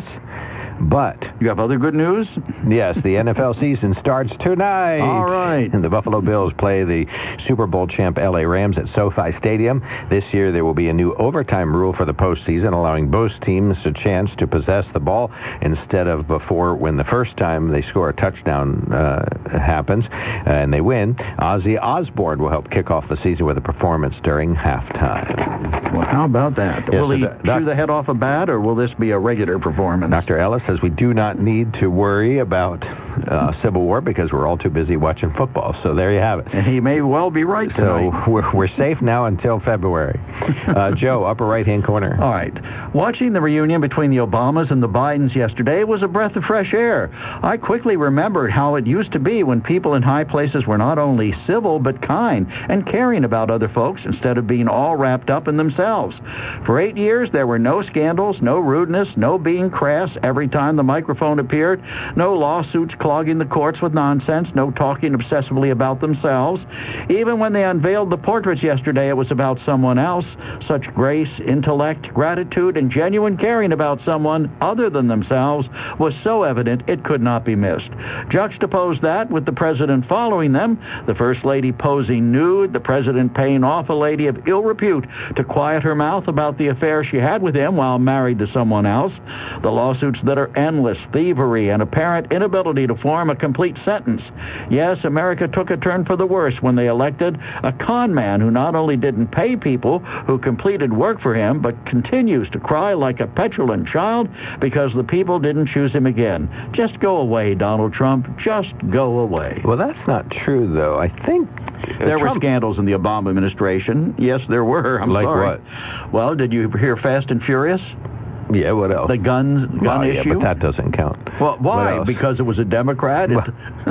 But you have other good news? Yes, the N F L season starts tonight. All right. And the Buffalo Bills play the Super Bowl champ L A Rams at SoFi Stadium. This year there will be a new overtime rule for the postseason, allowing both teams a chance to possess the ball instead of before, when the first time they score a touchdown uh, happens and they win. Ozzy Osbourne will help kick off the season with a performance during halftime. Well, how about that? Yes, will he doc- chew the head off a bat, or will this be a regular performance? Doctor Ellis says we do not need to worry about uh, Civil War because we're all too busy watching football. So there you have it. And he may well be right tonight. So we're, we're safe now until February. Uh, Joe, upper right-hand corner. All right. Watching the reunion between the Obamas and the Bidens yesterday was a breath of fresh air. I quickly remembered how it used to be when people in high places were not only civil but kind and caring about other folks instead of being all wrapped up in themselves. For eight years, there were no scandals, no rudeness, no being crass every time the microphone appeared, no lawsuits clogging the courts with nonsense, no talking obsessively about themselves. Even when they unveiled the portraits yesterday, it was about someone else. Such grace, intellect, gratitude, and genuine caring about someone other than themselves was so evident it could not be missed. Juxtapose that with the president following them, the First Lady posing nude, the president paying off a lady of ill repute to quiet her mouth about the affair she had with him while married to someone else, the lawsuits that are endless, thievery, and apparent inability to form a complete sentence. Yes, America took a turn for the worse when they elected a con man who not only didn't pay people who completed work for him, but continues to cry like a petulant child because the people didn't choose him again. Just go away, Donald Trump. Just go away. Well, that's not true, though. I think there Trump... were scandals in the Obama administration. Yes, there were. I'm like sorry. What? Well, did you hear Fast and Furious? Yeah, what else? The guns, gun well, yeah, issue? but that doesn't count. Well, why? Because it was a Democrat? Well,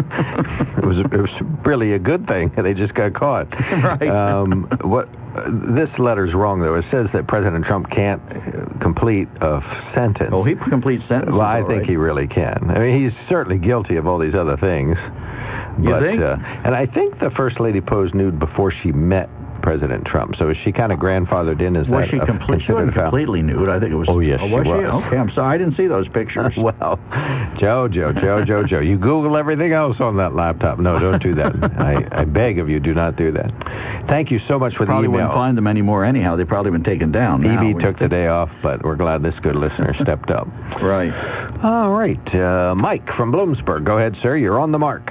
it, was, it was really a good thing. They just got caught. Right. Um, what? Uh, this letter's wrong, though. It says that President Trump can't uh, complete a sentence. Oh, he completes sentences. Well, I think right. he really can. I mean, he's certainly guilty of all these other things. You but, think? Uh, and I think the First Lady posed nude before she met President Trump. So is she kind of grandfathered in as was that? She complete, she wasn't completely nude. I think it was. Oh, yes, oh, was she was. She? Okay, I'm sorry. I didn't see those pictures. Well, Joe, Joe, Joe, Joe, Joe, you Google everything else on that laptop. No, don't do that. I, I beg of you, do not do that. Thank you so much for probably the email. Wouldn't find them anymore anyhow. They've probably been taken down now. E B took the day off, but we're glad this good listener stepped up. Right. All right. Uh, Mike from Bloomsburg. Go ahead, sir. You're on the mark.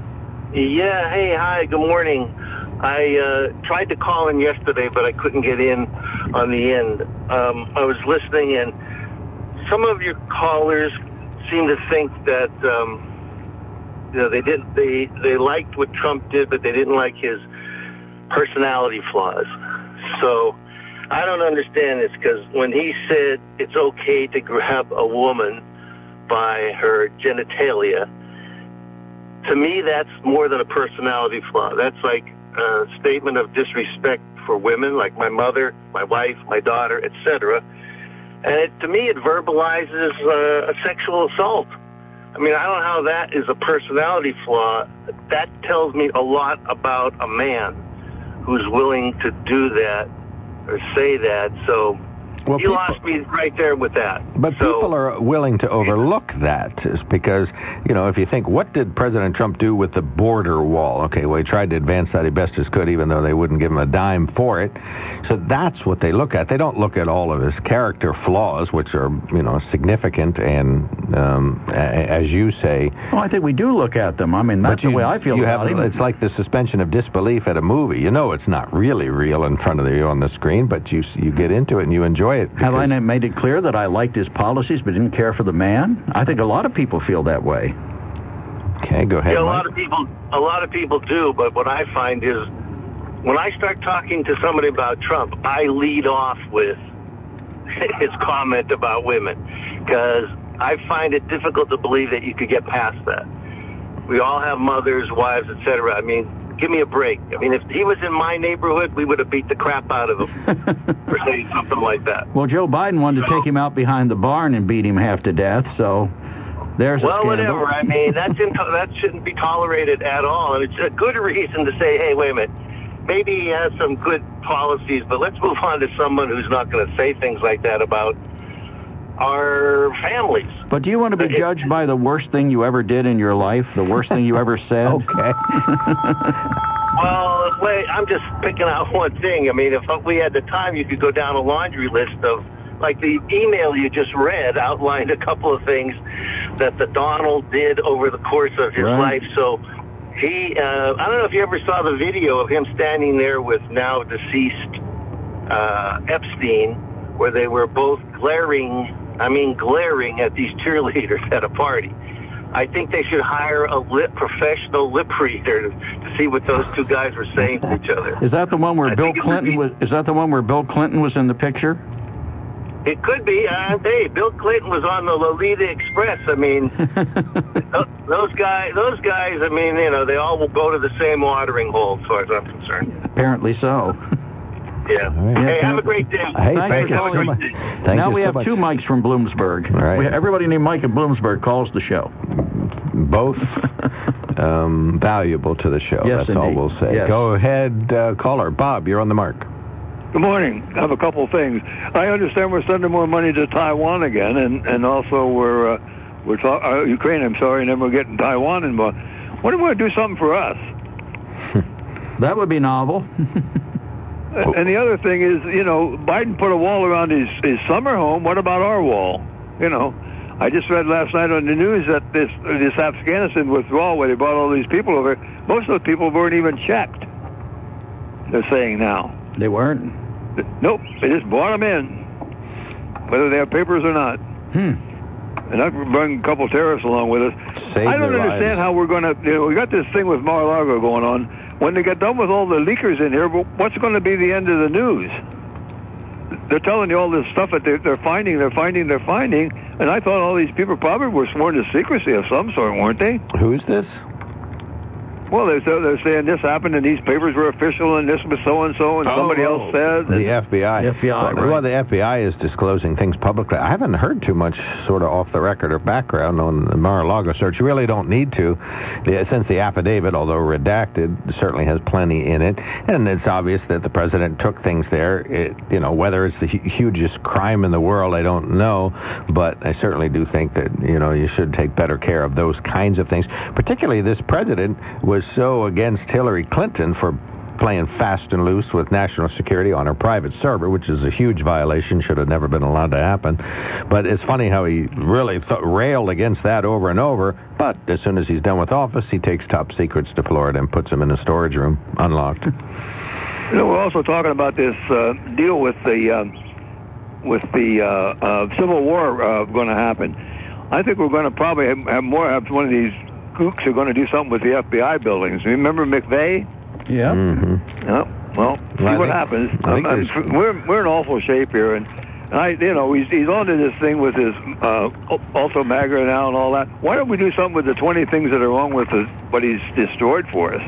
Yeah, hey, hi, good morning. I uh, tried to call in yesterday, but I couldn't get in on the end. Um, I was listening, and some of your callers seem to think that um, you know they didn't they they liked what Trump did, but they didn't like his personality flaws. So I don't understand this, because when he said it's okay to grab a woman by her genitalia, to me that's more than a personality flaw. That's like uh, statement of disrespect for women, like my mother, my wife, my daughter, et cetera. And it, to me, it verbalizes uh, a sexual assault. I mean, I don't know how that is a personality flaw. That tells me a lot about a man who's willing to do that or say that. So Well, you people, lost me right there with that. But so, people are willing to overlook that is because, you know, if you think, what did President Trump do with the border wall? Okay, well, he tried to advance that he best as could, even though they wouldn't give him a dime for it. So that's what they look at. They don't look at all of his character flaws, which are, you know, significant and, um, a, as you say... Well, I think we do look at them. I mean, that's you, the way I feel you about have, it. It's like the suspension of disbelief at a movie. You know it's not really real in front of you on the screen, but you you get into it and you enjoy it. Have I not made it clear that I liked his policies but didn't care for the man? I think a lot of people feel that way. Okay, go ahead. Yeah, a Mike. lot of people, a lot of people do. But what I find is, when I start talking to somebody about Trump, I lead off with his comment about women, because I find it difficult to believe that you could get past that. We all have mothers, wives, et cetera. I mean, give me a break. I mean, if he was in my neighborhood, we would have beat the crap out of him for saying something like that. Well, Joe Biden wanted to take him out behind the barn and beat him half to death, so there's a Well, scandal. whatever. I mean, that's in, that shouldn't be tolerated at all. And it's a good reason to say, hey, wait a minute, maybe he has some good policies, but let's move on to someone who's not going to say things like that about our families. But do you want to be judged by the worst thing you ever did in your life, the worst thing you ever said? Okay. Well, wait, I'm just picking out one thing. I mean, if we had the time, you could go down a laundry list of, like the email you just read outlined a couple of things that the Donald did over the course of his Right. life. So he, uh, I don't know if you ever saw the video of him standing there with now deceased uh, Epstein, where they were both glaring, I mean glaring at these cheerleaders at a party. I think they should hire a lip, professional lip reader to, to see what those two guys were saying to each other. Is that the one where I Bill think it would Clinton be- was? Is that the one where Bill Clinton was in the picture? It could be. Uh, hey, Bill Clinton was on the Lolita Express. I mean, th- those guys, those guys, I mean, you know, they all will go to the same watering hole as far as I'm concerned. Apparently so. Yeah. Hey, have a great day. Hey, thank you Have a so great much. day. Thank now you we so have much. two mics from Bloomsburg. Right. We, everybody named Mike in Bloomsburg calls the show. Both um, valuable to the show. Yes, That's all indeed. we'll say. Yes. Go ahead, uh, caller. Bob, you're on the mark. Good morning. I have a couple of things. I understand we're sending more money to Taiwan again, and, and also we're uh, we're talk, uh, Ukraine. I'm sorry, and then we're getting Taiwan involved. What if we do something for us? That would be novel. And the other thing is, you know, Biden put a wall around his, his summer home. What about our wall? You know, I just read last night on the news that this this Afghanistan withdrawal, where they brought all these people over, most of those people weren't even checked. They're saying now. They weren't? Nope. They just brought them in, whether they have papers or not. Hmm. And I bring a couple terrorists along with us. Save I don't their understand lives. how we're going to, you know, we got this thing with Mar-a-Lago going on. When they get done with all the leakers in here, what's going to be the end of the news? They're telling you all this stuff that they're, they're finding, they're finding, they're finding, and I thought all these people probably were sworn to secrecy of some sort, weren't they? Who's this? Well, they're, they're saying this happened and these papers were official and this was so-and-so and Oh, somebody oh. else said. The F B I. The F B I, Well, right. the F B I is disclosing things publicly. I haven't heard too much sort of off the record or background on the Mar-a-Lago search. You really don't need to, the, since the affidavit, although redacted, certainly has plenty in it. And it's obvious that the president took things there. It, you know, whether it's the hu- hugest crime in the world, I don't know. But I certainly do think that, you know, you should take better care of those kinds of things. Particularly this president was so against Hillary Clinton for playing fast and loose with national security on her private server, which is a huge violation, should have never been allowed to happen. But it's funny how he really th- railed against that over and over, but as soon as he's done with office, he takes top secrets to Florida and puts them in a storage room, unlocked. You know, we're also talking about this uh, deal with the um, with the uh, uh, Civil War uh, going to happen. I think we're going to probably have, have more have one of these kooks who are going to do something with the F B I buildings. Remember McVeigh? Yeah. Mm-hmm. Yeah. Well, see Well, I what think- happens. I think I'm- there's- I'm- we're we're in awful shape here, and I, you know, he's he's onto this thing with his uh, also MAGA now and all that. Why don't we do something with the twenty things that are wrong with the, what he's destroyed for us?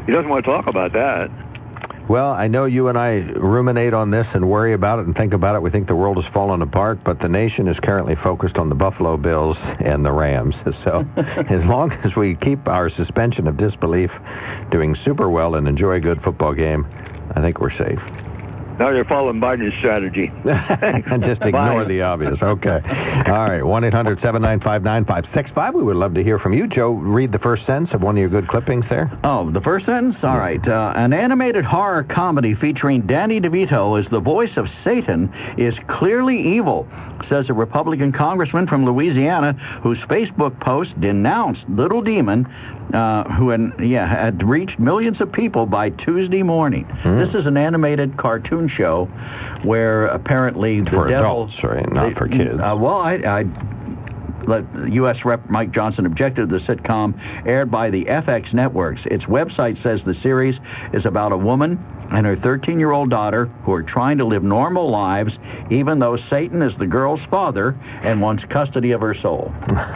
he doesn't want to talk about that. Well, I know you and I ruminate on this and worry about it and think about it. We think the world is falling apart, but the nation is currently focused on the Buffalo Bills and the Rams. So as long as we keep our suspension of disbelief doing super well and enjoy a good football game, I think we're safe. Now you're following Biden's strategy. And just ignore Bye. the obvious. Okay. All right. one eight hundred seven nine five nine five six five. We would love to hear from you. Joe, read the first sentence of one of your good clippings there. Oh, the first sentence? All right. Uh, an animated horror comedy featuring Danny DeVito as the voice of Satan is clearly evil, says a Republican congressman from Louisiana whose Facebook post denounced Little Demon, uh, who had, yeah, had reached millions of people by Tuesday morning. Mm-hmm. This is an animated cartoon show where apparently the for devil... adults, right? Not they, for kids. Uh, well, I... I Let U S Rep Mike Johnson objected to the sitcom aired by the F X networks. Its website says the series is about a woman and her thirteen-year-old daughter who are trying to live normal lives, even though Satan is the girl's father and wants custody of her soul.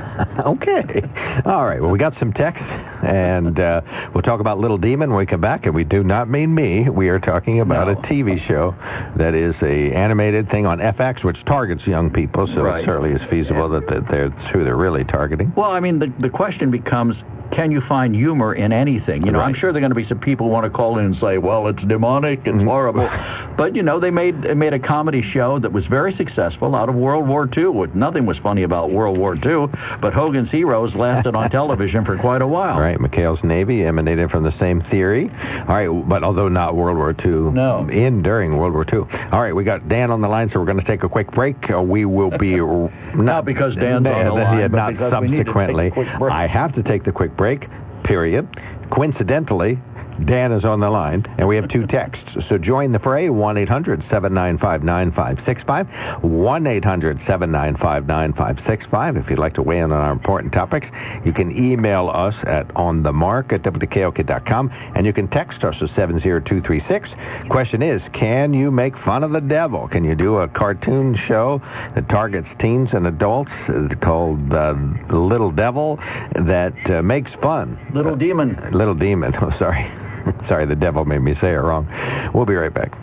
Okay. All right. Well, we got some text, and uh, we'll talk about Little Demon when we come back, and we do not mean me. We are talking about No. a T V show that is a animated thing on F X, which targets young people, so Right. it certainly is feasible that that they're, that's who they're really targeting. Well, I mean, the, the question becomes, can you find humor in anything? You know, I'm Right. sure there are going to be some people who want to call in and say, well, it's demonic, it's horrible. But, you know, they made they made a comedy show that was very successful out of World War Two. Which nothing was funny about World War Two, but Hogan's Heroes lasted on television for quite a while. Right. McHale's Navy emanated from the same theory. All right. But although not World War Two, No. in during World War Two. All right. We got Dan on the line, so we're going to take a quick break. Uh, we will be... Not because Dan's on the line, yeah, but not because we need to take a subsequently. quick break. I have to take the quick break, period. Coincidentally, Dan is on the line, and we have two texts. So join the fray, one eight hundred seven nine five nine five six five, one eight hundred seven nine five nine five six five. If you'd like to weigh in on our important topics, you can email us at onthemark at W K O K dot com, and you can text us at seven zero two three six. Question is, can you make fun of the devil? Can you do a cartoon show that targets teens and adults uh, called uh, Little Devil that uh, makes fun? Little Demon. Uh, Little Demon. Oh, sorry. Sorry, the devil made me say it wrong. We'll be right back.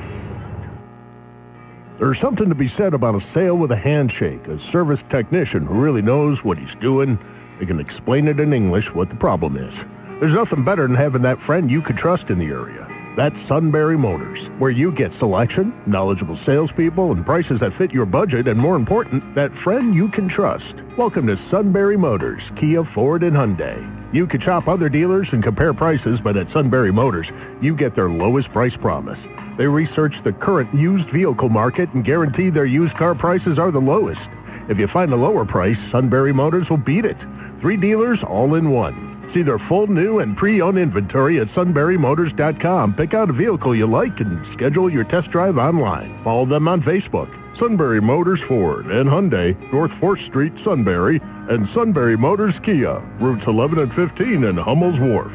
There's something to be said about a sale with a handshake, a service technician who really knows what he's doing. They can explain it in English what the problem is. There's nothing better than having that friend you could trust in the area. That's Sunbury Motors, where you get selection, knowledgeable salespeople, and prices that fit your budget, and more important, that friend you can trust. Welcome to Sunbury Motors, Kia, Ford, and Hyundai. You could shop other dealers and compare prices, but at Sunbury Motors, you get their lowest price promise. They research the current used vehicle market and guarantee their used car prices are the lowest. If you find a lower price, Sunbury Motors will beat it. Three dealers all in one. See their full new and pre-owned inventory at sunbury motors dot com. Pick out a vehicle you like and schedule your test drive online. Follow them on Facebook. Sunbury Motors Ford and Hyundai, North fourth Street, Sunbury, and Sunbury Motors Kia, routes eleven and fifteen in Hummel's Wharf.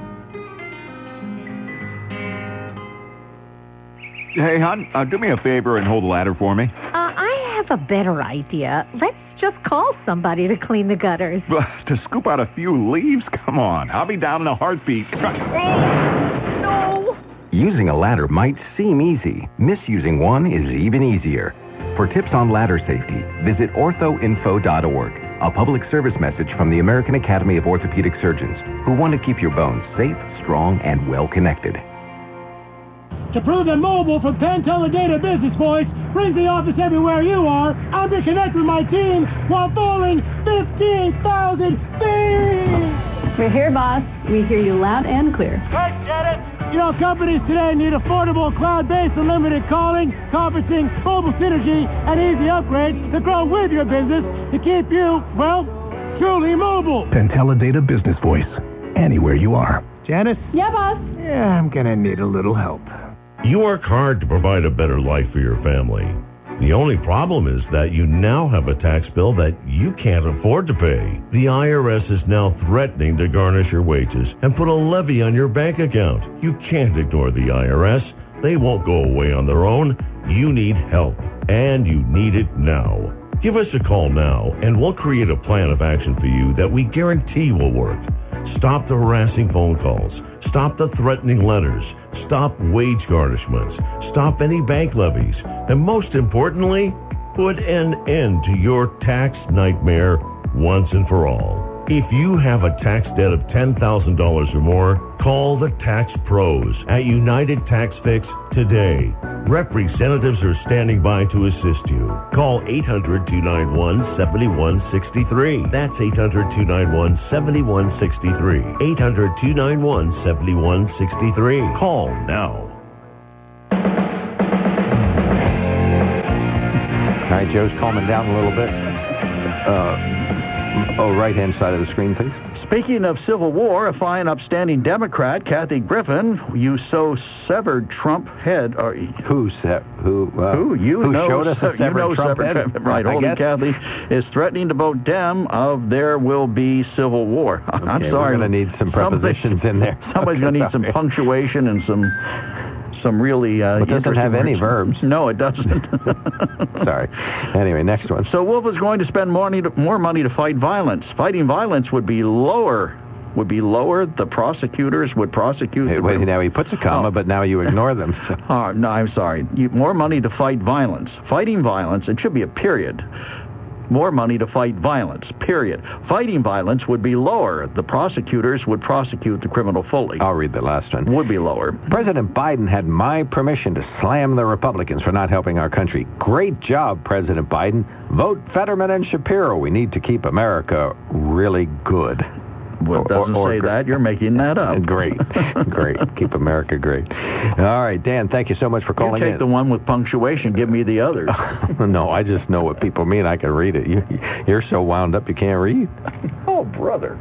Hey, hon, uh, do me a favor and hold the ladder for me. Uh, I have a better idea. Let's just call somebody to clean the gutters. To scoop out a few leaves? Come on, I'll be down in a heartbeat. No! Using a ladder might seem easy. Misusing one is even easier. For tips on ladder safety, visit ortho info dot org, a public service message from the American Academy of Orthopedic Surgeons, who want to keep your bones safe, strong, and well-connected. To prove that mobile from Penn Teledata Business Voice brings the office everywhere you are, I'm to connect with my team while falling fifteen thousand feet! We're here, boss. We hear you loud and clear. Right, get it? You know, companies today need affordable, cloud-based, unlimited calling, conferencing, mobile synergy, and easy upgrades to grow with your business to keep you, well, truly mobile. Penn Teledata Business Voice. Anywhere you are. Janice? Yeah, boss. Yeah, I'm gonna need a little help. You work hard to provide a better life for your family. The only problem is that you now have a tax bill that you can't afford to pay. The I R S is now threatening to garnish your wages and put a levy on your bank account. You can't ignore the I R S. They won't go away on their own. You need help, and you need it now. Give us a call now, and we'll create a plan of action for you that we guarantee will work. Stop the harassing phone calls. Stop the threatening letters. Stop wage garnishments. Stop any bank levies. And most importantly, put an end to your tax nightmare once and for all. If you have a tax debt of ten thousand dollars or more, call the Tax Pros at United Tax Fix today. Representatives are standing by to assist you. Call eight hundred, two nine one, seven one six three. That's eight hundred, two nine one, seven one six three. eight hundred, two nine one, seven one six three. Call now. All right, Joe's calming down a little bit. Uh, oh, right-hand side of the screen, please. Speaking of Civil War, a fine, upstanding Democrat, Kathy Griffin, you so severed Trump head. Or, who se- Who? Uh, who? You who know, showed us a you severed know Trump severed head? Trump, right? I Holding guess. Kathy is threatening to vote Dem of there will be Civil War. Okay, I'm sorry. We're going to need some prepositions in there. Somebody's going to need some punctuation and some some really uh, It doesn't have any words. verbs. No, it doesn't. Sorry. Anyway, next one. So Wolf is going to spend more money to, more money to fight violence. Fighting violence would be lower. Would be lower. The prosecutors would prosecute. Hey, the, wait, now he puts a comma, oh. but now you ignore them. So. Oh, no, I'm sorry. You, more money to fight violence. Fighting violence, it should be a period. More money to fight violence, period. Fighting violence would be lower. The prosecutors would prosecute the criminal fully. I'll read the last one. Would be lower. President Biden had my permission to slam the Republicans for not helping our country. Great job, President Biden. Vote Fetterman and Shapiro. We need to keep America really good. Well, it doesn't or, or, say that. You're making that up. Great. Great. Keep America great. All right, Dan, thank you so much for calling you take in. the one with punctuation. Give me the others. No, I just know what people mean. I can read it. You, you're so wound up you can't read. Oh, brother.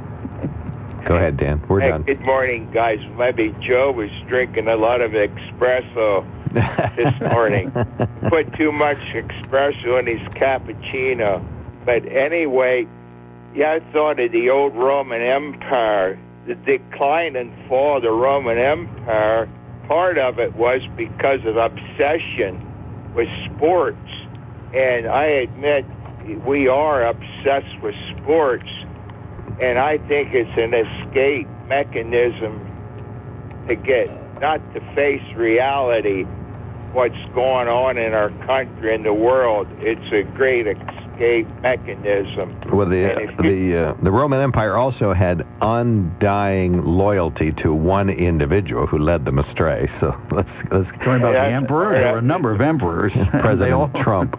Go ahead, Dan. We're hey, done. Good morning, guys. Maybe Joe was drinking a lot of espresso this morning. Put too much espresso in his cappuccino. But anyway, yeah, I thought of the old Roman Empire, the decline and fall of the Roman Empire. Part of it was because of obsession with sports. And I admit we are obsessed with sports. And I think it's an escape mechanism to get, not to face reality, what's going on in our country and the world. It's a great escape mechanism. Well, the uh, the uh, the Roman Empire also had undying loyalty to one individual who led them astray. So let's let's talking about yeah, the emperor. There were a number of emperors. President all... Trump.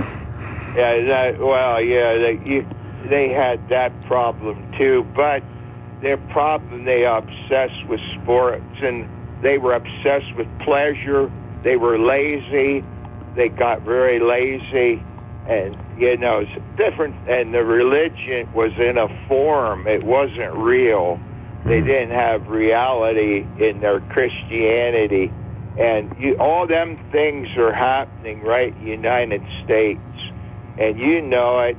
Yeah. That, well, yeah. They you, they had that problem too, but their problem, they are obsessed with sports, and they were obsessed with pleasure. They were lazy. They got very lazy. And, you know, it's different. And the religion was in a form. It wasn't real. They didn't have reality in their Christianity. And you, all them things are happening right in the United States. And you know it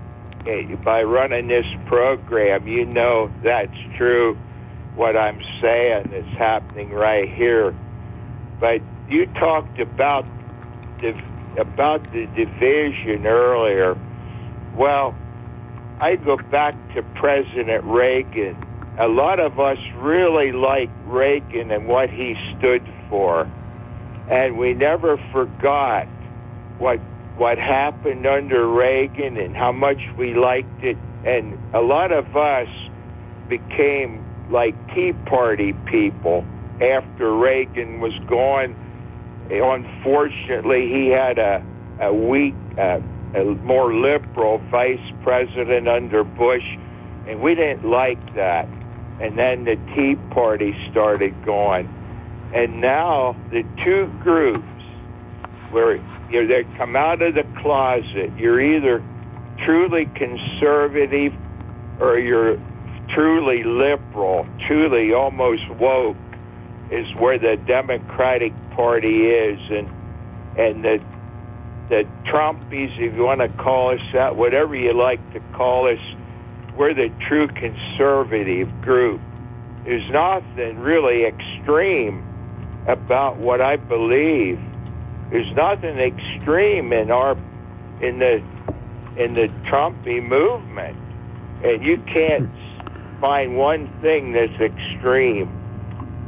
by running this program. You know that's true. What I'm saying is happening right here. But you talked about the about the division earlier. Well, I go back to President Reagan. A lot of us really like Reagan and what he stood for, and we never forgot what what happened under Reagan and how much we liked it. And a lot of us became like Tea Party people after Reagan was gone. Unfortunately, he had a, a weak, uh, a more liberal vice president under Bush, and we didn't like that. And then the Tea Party started going. And now the two groups where you know, they come out of the closet, you're either truly conservative or you're truly liberal, truly almost woke, is where the Democratic Party is. And and the the Trumpies, if you want to call us that, whatever you like to call us, we're the true conservative group. There's nothing really extreme about what I believe. There's nothing extreme in our in the in the Trumpy movement, and you can't find one thing that's extreme.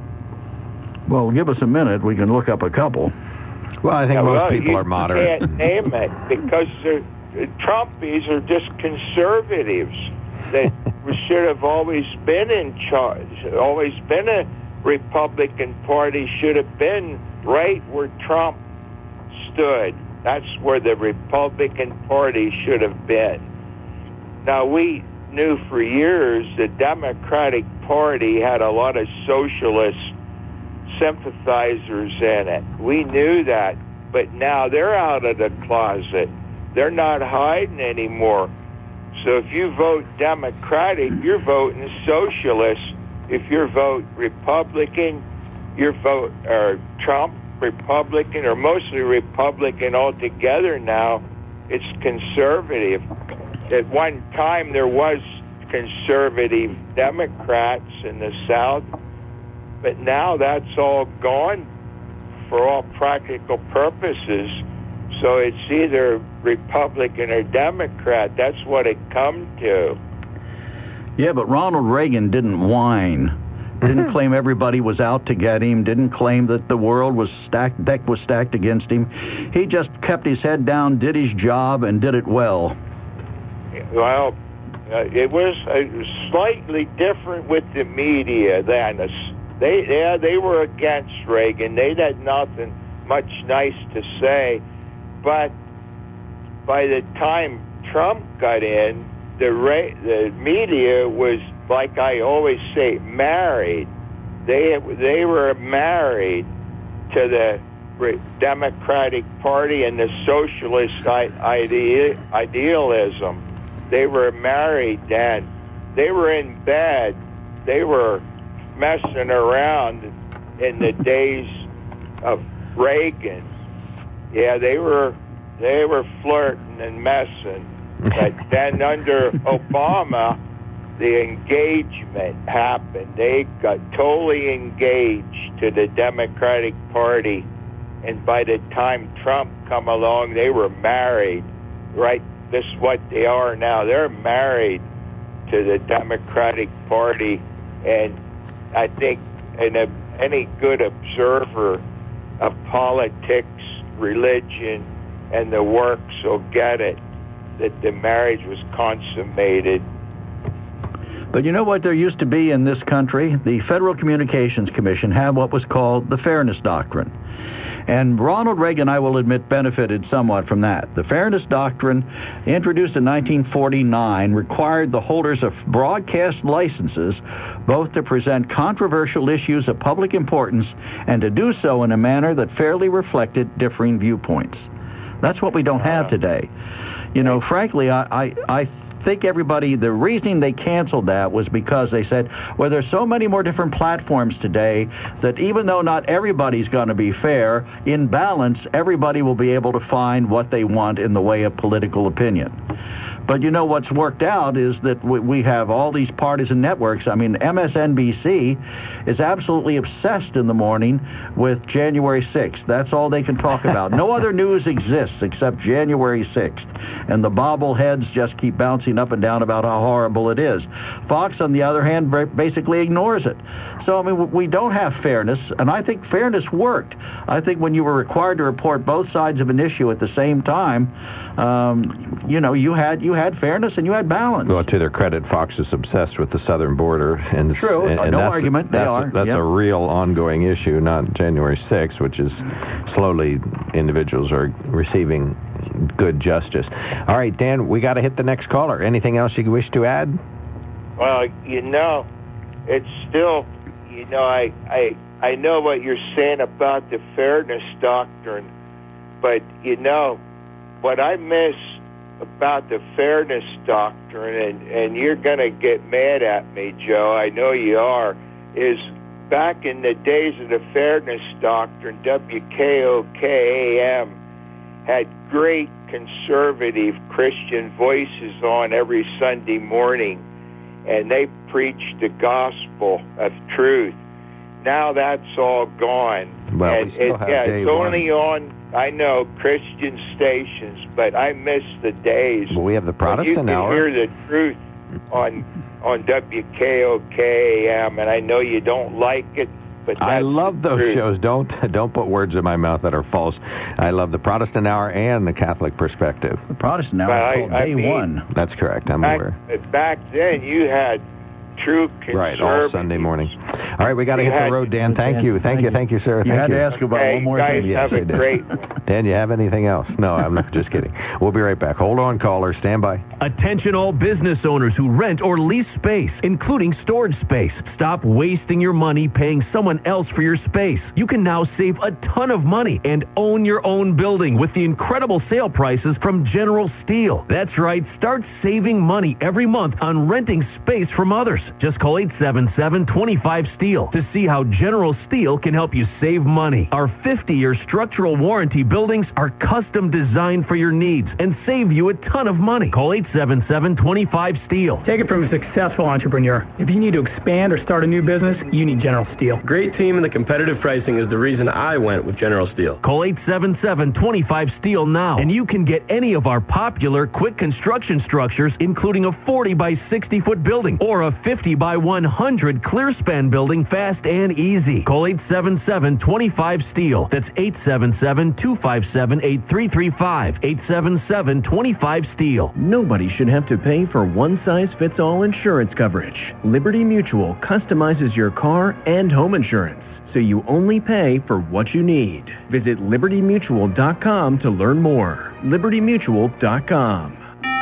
Well, give us a minute. We can look up a couple. Well, I think Yeah, most well, people you are moderate. can't name it because the Trumpies are just conservatives that should have always been in charge, always been a Republican Party, should have been right where Trump stood. That's where the Republican Party should have been. Now, we knew for years the Democratic Party had a lot of socialist sympathizers in it. We knew that, but now they're out of the closet. They're not hiding anymore. So if you vote Democratic, you're voting socialist. If you vote Republican, you're vote or Trump, Republican, or mostly Republican altogether now. It's conservative. At one time, there was conservative Democrats in the South, but now that's all gone for all practical purposes. So it's either Republican or Democrat. That's what it comes to. Yeah, but Ronald Reagan didn't whine. Didn't claim everybody was out to get him. Didn't claim that the world was stacked, deck was stacked against him. He just kept his head down, did his job, and did it well. Well, uh, it was uh, slightly different with the media then. They, yeah, they were against Reagan. They had nothing much nice to say. But by the time Trump got in, the ra- the media was, like I always say, married. They they were married to the Democratic Party and the socialist ide- idealism. They were married then. They were in bed. They were messing around in the days of Reagan. Yeah, they were they were flirting and messing. But then under Obama, the engagement happened. They got totally engaged to the Democratic Party. And by the time Trump come along, they were married. Right? This is what they are now. They're married to the Democratic Party. And I think and a, any good observer of politics, religion, and the works will get it, that the marriage was consummated. But you know what there used to be in this country? The Federal Communications Commission had what was called the Fairness Doctrine. And Ronald Reagan, I will admit, benefited somewhat from that. The Fairness Doctrine, introduced in nineteen forty-nine, required the holders of broadcast licenses both to present controversial issues of public importance and to do so in a manner that fairly reflected differing viewpoints. That's what we don't have today. You know, frankly, I, I, I think everybody, the reason they canceled that was because they said, well, there's so many more different platforms today that even though not everybody's going to be fair, in balance, everybody will be able to find what they want in the way of political opinion. But you know what's worked out is that we have all these partisan networks. I mean, M S N B C is absolutely obsessed in the morning with January sixth. That's all they can talk about. No other news exists except January sixth. And the bobbleheads just keep bouncing up and down about how horrible it is. Fox, on the other hand, basically ignores it. So, I mean, we don't have fairness, and I think fairness worked. I think when you were required to report both sides of an issue at the same time, um, you know, you had you had fairness and you had balance. Well, to their credit, Fox is obsessed with the southern border. And True, and, and no that's, argument, they that's, are. That's yep. a real ongoing issue, not January sixth, which is slowly individuals are receiving good justice. All right, Dan, we got to hit the next caller. Anything else you wish to add? Well, you know, it's still, you know, I, I, I know what you're saying about the fairness doctrine, but, you know, what I miss about the fairness doctrine, and, and you're going to get mad at me, Joe, I know you are, is back in the days of the fairness doctrine, W K O K A M had great conservative Christian voices on every Sunday morning, and they preached the gospel of truth. Now that's all gone. Well, and we still it, have yeah, day it's only one. on, I know, Christian stations, but I miss the days. Well, we have the Protestant when you hour. can hear the truth on on W K O K A M, and I know you don't like it, but I that's love those true. shows. Don't don't put words in my mouth that are false. I love the Protestant Hour and the Catholic Perspective. The Protestant Hour But is I- called I Day mean- One. That's correct. I'm Back, aware. back then, you had true conservative. Right, all Sunday morning. All right, we got to You hit the had- road, Dan. Thank you. Thank you. Thank you, sir. You Thank had you. to ask about Hey, one more guys, thing. have I a did. great... Dan, you have anything else? No, I'm not. Just kidding. We'll be right back. Hold on, caller. Stand by. Attention all business owners who rent or lease space, including storage space. Stop wasting your money paying someone else for your space. You can now save a ton of money and own your own building with the incredible sale prices from General Steel. That's right. Start saving money every month on renting space from others. Just call eight seven seven, two five, STEEL to see how General Steel can help you save money. Our fifty-year structural warranty buildings are custom designed for your needs and save you a ton of money. Call eight seven seven, two five, STEEL. Take it from a successful entrepreneur. If you need to expand or start a new business, you need General Steel. Great team and the competitive pricing is the reason I went with General Steel. Call eight seven seven, two five, STEEL now, and you can get any of our popular quick construction structures, including a forty by sixty foot building or a fifty by one hundred clear span building fast and easy. Call eight seven seven, two five, STEEL. That's eight seven seven, two five seven, eight three three five. eight seven seven, two five, STEEL. Nobody should have to pay for one-size-fits-all insurance coverage. Liberty Mutual customizes your car and home insurance, so you only pay for what you need. Visit liberty mutual dot com to learn more. liberty mutual dot com.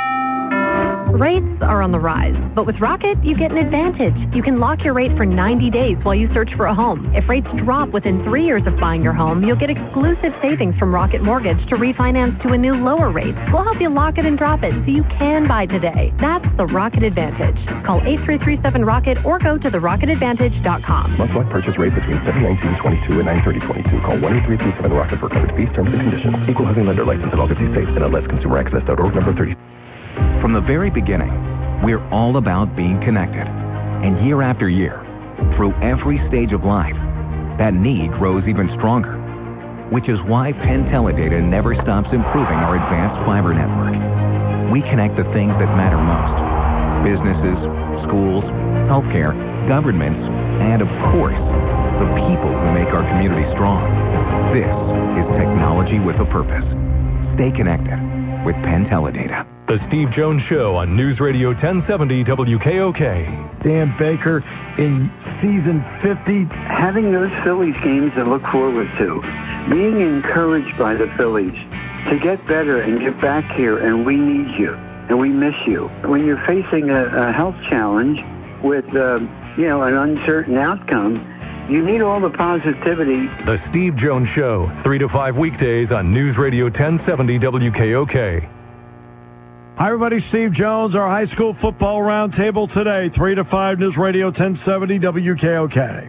Rates are on the rise, but with Rocket, you get an advantage. You can lock your rate for ninety days while you search for a home. If rates drop within three years of buying your home, you'll get exclusive savings from Rocket Mortgage to refinance to a new lower rate. We'll help you lock it and drop it so you can buy today. That's the Rocket Advantage. Call eight three three seven, ROCKET or go to the rocket advantage dot com. Month-wide purchase rate between seven nineteen twenty-two and nine thirty twenty-two. Call one eight three three seven ROCKET for coverage fees, terms, and conditions. Equal housing lender license in all fifty states and unless consumer access dot org number thirty. From the very beginning, we're all about being connected. And year after year, through every stage of life, that need grows even stronger. Which is why Penn Teledata never stops improving our advanced fiber network. We connect the things that matter most. Businesses, schools, healthcare, governments, and of course, the people who make our community strong. This is technology with a purpose. Stay connected with Penn Teledata. The Steve Jones Show on News Radio ten seventy W K O K. Dan Baker in season fifty. Having those Phillies games to look forward to. Being encouraged by the Phillies to get better and get back here, and we need you, and we miss you. When you're facing a, a health challenge with, uh, you know, an uncertain outcome, you need all the positivity. The Steve Jones Show, three to five weekdays on News Radio ten seventy W K O K. Hi, everybody. Steve Jones, our high school football roundtable today, three to five, News Radio ten seventy W K O K.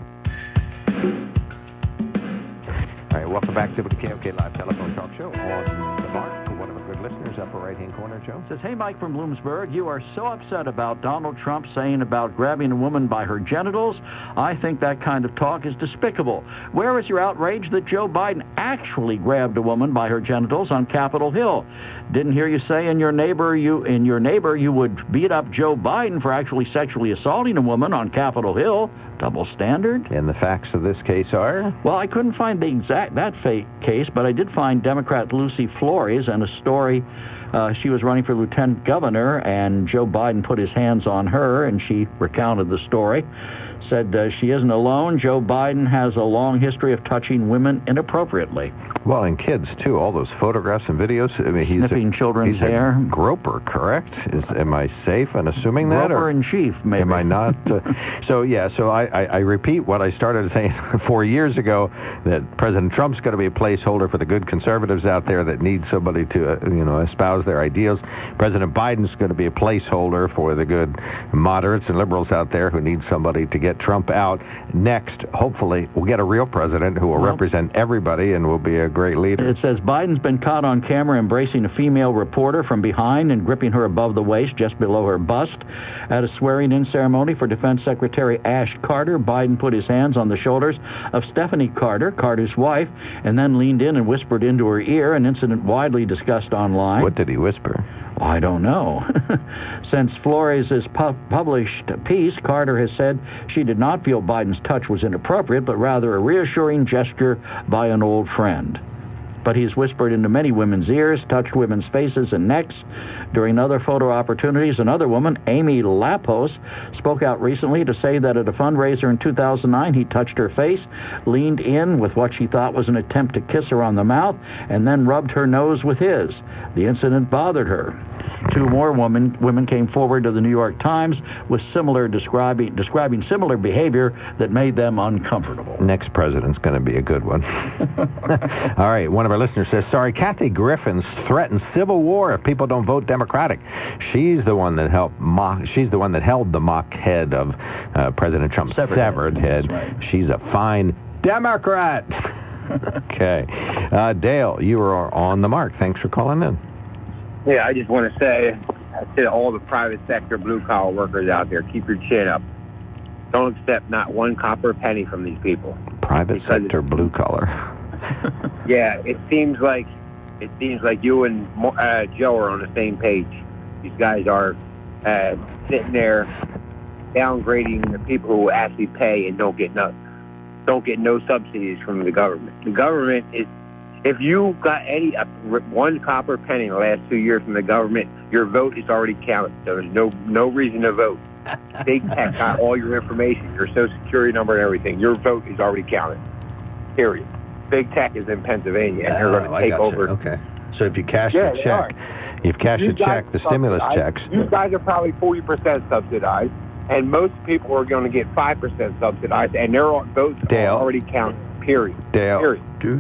All right, welcome back to the K O K Live Telephone Talk Show on the mark. One of our good listeners, upper right-hand corner, Joe. Says, hey, Mike from Bloomsburg, you are so upset about Donald Trump saying about grabbing a woman by her genitals. I think that kind of talk is despicable. Where is your outrage that Joe Biden actually grabbed a woman by her genitals on Capitol Hill? Didn't hear you say in your neighbor you in your neighbor you would beat up Joe Biden for actually sexually assaulting a woman on Capitol Hill. Double standard. And the facts of this case are? Well, I couldn't find the exact that fake case, but I did find Democrat Lucy Flores and a story. Uh, she was running for lieutenant governor, and Joe Biden put his hands on her, and she recounted the story. Said uh, she isn't alone. Joe Biden has a long history of touching women inappropriately. Well, and kids, too. All those photographs and videos. I mean, he's Sniffing a, children's he's hair. A groper, correct? Is, am I safe in assuming that? Groper or in chief, maybe. Am I not? Uh, so, yeah, so I, I, I repeat what I started saying four years ago, that President Trump's going to be a placeholder for the good conservatives out there that need somebody to, uh, you know, espouse their ideals. President Biden's going to be a placeholder for the good moderates and liberals out there who need somebody to get Trump out. Next, hopefully, we'll get a real president who will well, represent everybody and will be a great leader. It says Biden's been caught on camera embracing a female reporter from behind and gripping her above the waist, just below her bust. At a swearing-in ceremony for Defense Secretary Ash Carter, Biden put his hands on the shoulders of Stephanie Carter, Carter's wife, and then leaned in and whispered into her ear, an incident widely discussed online. What did he whisper? I don't know. Since Flores' pu- published piece, Carter has said she did not feel Biden's touch was inappropriate, but rather a reassuring gesture by an old friend. But he's whispered into many women's ears, touched women's faces and necks. During other photo opportunities, another woman, Amy Lapos, spoke out recently to say that at a fundraiser in two thousand nine, he touched her face, leaned in with what she thought was an attempt to kiss her on the mouth, and then rubbed her nose with his. The incident bothered her. Two more women women came forward to the New York Times with similar describing describing similar behavior that made them uncomfortable. Next president's going to be a good one. All right, one of our listeners says, sorry, Kathy Griffin threatens civil war if people don't vote Democratic. She's the one that helped mock, she's the one that held the mock head of uh, President Trump's severed, severed head. head. Right. She's a fine Democrat. Okay. Uh, Dale, you are on the mark. Thanks for calling in. Yeah, I just want to say to all the private sector blue-collar workers out there, keep your chin up. Don't accept not one copper penny from these people. Private sector blue-collar. Yeah, it seems like it seems like you and uh, Joe are on the same page. These guys are uh, sitting there downgrading the people who actually pay and don't get no, don't get no subsidies from the government. The government is. If you got any uh, one copper penny in the last two years from the government, your vote is already counted. So there's no no reason to vote. Big Tech got all your information, your Social Security number and everything. Your vote is already counted. Period. Big Tech is in Pennsylvania, and they're going to take over. Okay. So if you cash yeah, the check, you've cashed you the check, the stimulus checks. You guys are probably forty percent subsidized, and most people are going to get five percent subsidized, and their votes are already counted. Period. Dale, Period.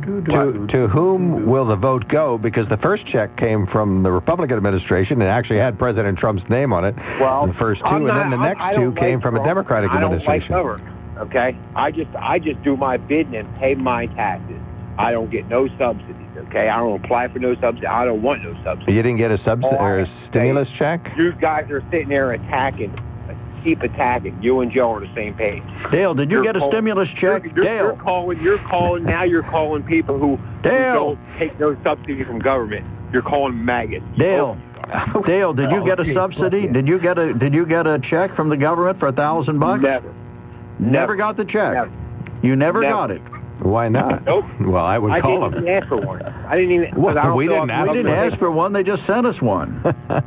To, to whom will the vote go? Because the first check came from the Republican administration and actually had President Trump's name on it. Well, the first two, I'm and not, then the next I, I two came like from a Democratic I don't administration. Like government, okay? I just I just do my bidding and pay my taxes. I don't get no subsidies, okay? I don't apply for no subsidies. I don't want no subsidies. You didn't get a subsidy or a stimulus check? You guys are sitting there attacking. Keep attacking. You and Joe are on the same page. Dale, did you you're get a calling, stimulus check? You're, you're, Dale. You're calling, you're calling, now you're calling people who, who don't take no subsidy from government. You're calling maggots. Dale. Oh. Dale, did you get a subsidy? Did you get a did you get a check from the government for a thousand bucks? Never. Never. Never got the check. Never. You never, never got it. Why not? Nope. Well, I would I call didn't them. even ask for one. I didn't even. Well, I don't we didn't ask. We didn't ask for one. They just sent us one.